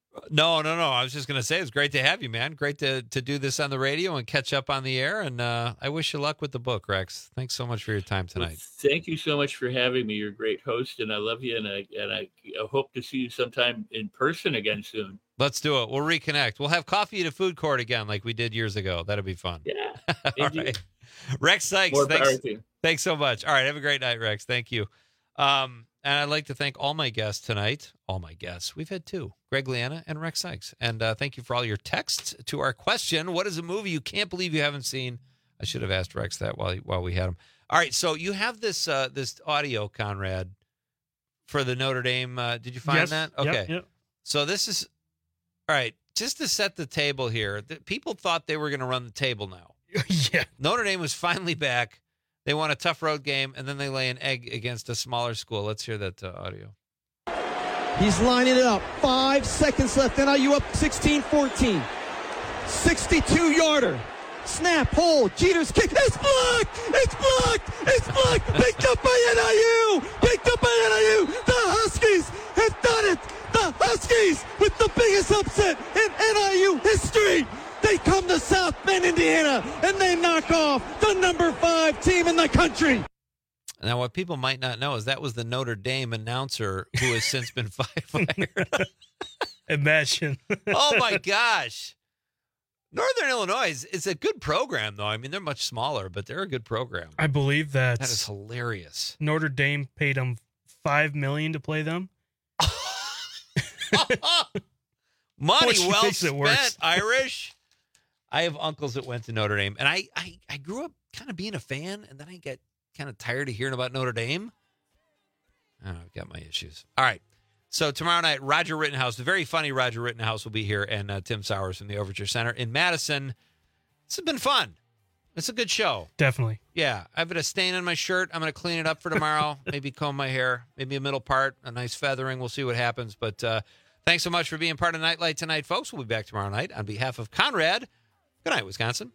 No, no, no. I was just going to say it's great to have you, man. Great to to do this on the radio and catch up on the air. And uh, I wish you luck with the book, Rex. Thanks so much for your time tonight. Thank you so much for having me. You're a great host, and I love you. And I and I, I hope to see you sometime in person again soon. Let's do it. We'll reconnect. We'll have coffee at a food court again like we did years ago. That'll be fun. Yeah. All right. Rex Sykes, More thanks, power to you. thanks so much. All right. Have a great night, Rex. Thank you. Um, and I'd like to thank all my guests tonight. All my guests. We've had two, Greg Liana and Rex Sykes. And uh, thank you for all your texts to our question. What is a movie you can't believe you haven't seen? I should have asked Rex that while, while we had him. All right. So you have this, uh, this audio, Conrad, for the Notre Dame. Uh, did you find Yes. that? Yep, Okay. yep. So this is, all right, just to set the table here, the, people thought they were going to run the table now. Yeah. Notre Dame was finally back. They won a tough road game, and then they lay an egg against a smaller school. Let's hear that uh, audio. He's lining it up. Five seconds left. N I U up sixteen fourteen. sixty-two yarder. Snap, hold. Jeter's kick. It's blocked! It's blocked! It's blocked! Picked up by N I U! Picked up by N I U! The Huskies have done it! The Huskies with the biggest upset in N I U history! They come to South Bend, Indiana, and they knock off the number five team in the country. Now, what people might not know is that was the Notre Dame announcer who has since been fired. Imagine. Oh, my gosh. Northern Illinois is, is a good program, though. I mean, they're much smaller, but they're a good program. I believe that That is hilarious. Notre Dame paid them five million to play them. Money Which well makes it spent, worse. Irish. I have uncles that went to Notre Dame, and I, I, I grew up kind of being a fan, and then I get kind of tired of hearing about Notre Dame. I don't know, I've got my issues. All right. So tomorrow night, Roger Rittenhouse, the very funny Roger Rittenhouse will be here, and uh, Tim Sowers from the Overture Center in Madison. This has been fun. It's a good show. Definitely. Yeah. I've got a stain on my shirt. I'm going to clean it up for tomorrow. Maybe comb my hair. Maybe a middle part, a nice feathering. We'll see what happens. But uh, thanks so much for being part of Nightlight tonight, folks. We'll be back tomorrow night. On behalf of Conrad, good night, Wisconsin.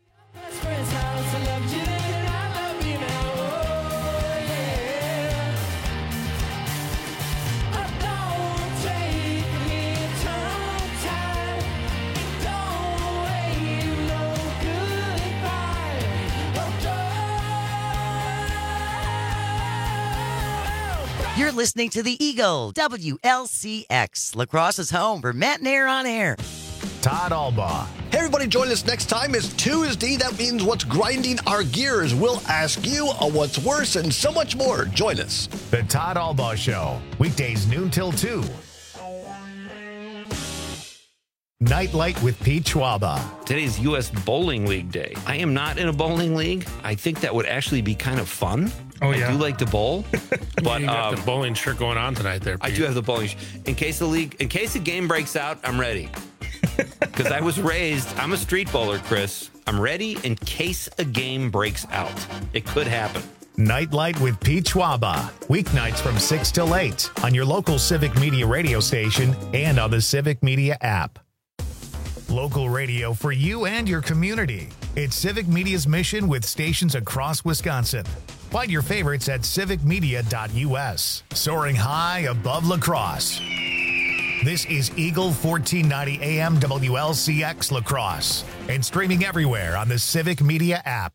You're listening to The Eagle, W L C X, La Crosse's home for Matt and Air on Air. Todd Albaugh. Hey, everybody, join us next time. It's Tuesday. That means what's grinding our gears. We'll ask you uh, what's worse and so much more. Join us. The Todd Albaugh Show. Weekdays noon till two. Nightlight with Pete Schwaba. Today's U S Bowling League Day. I am not in a bowling league. I think that would actually be kind of fun. Oh, I yeah. do like to bowl. But you got um, the bowling shirt going on tonight there, I Pete. do have the bowling. sh- In case the league, in case the game breaks out, I'm ready. Because I was raised, I'm a street bowler, Chris. I'm ready in case a game breaks out. It could happen. Nightlight with Pete Schwaba. Weeknights from six till eight on your local Civic Media radio station and on the Civic Media app. Local radio for you and your community. It's Civic Media's mission with stations across Wisconsin. Find your favorites at civic media dot u s. Soaring high above La Crosse. This is Eagle fourteen ninety A M W L C X La Crosse and streaming everywhere on the Civic Media app.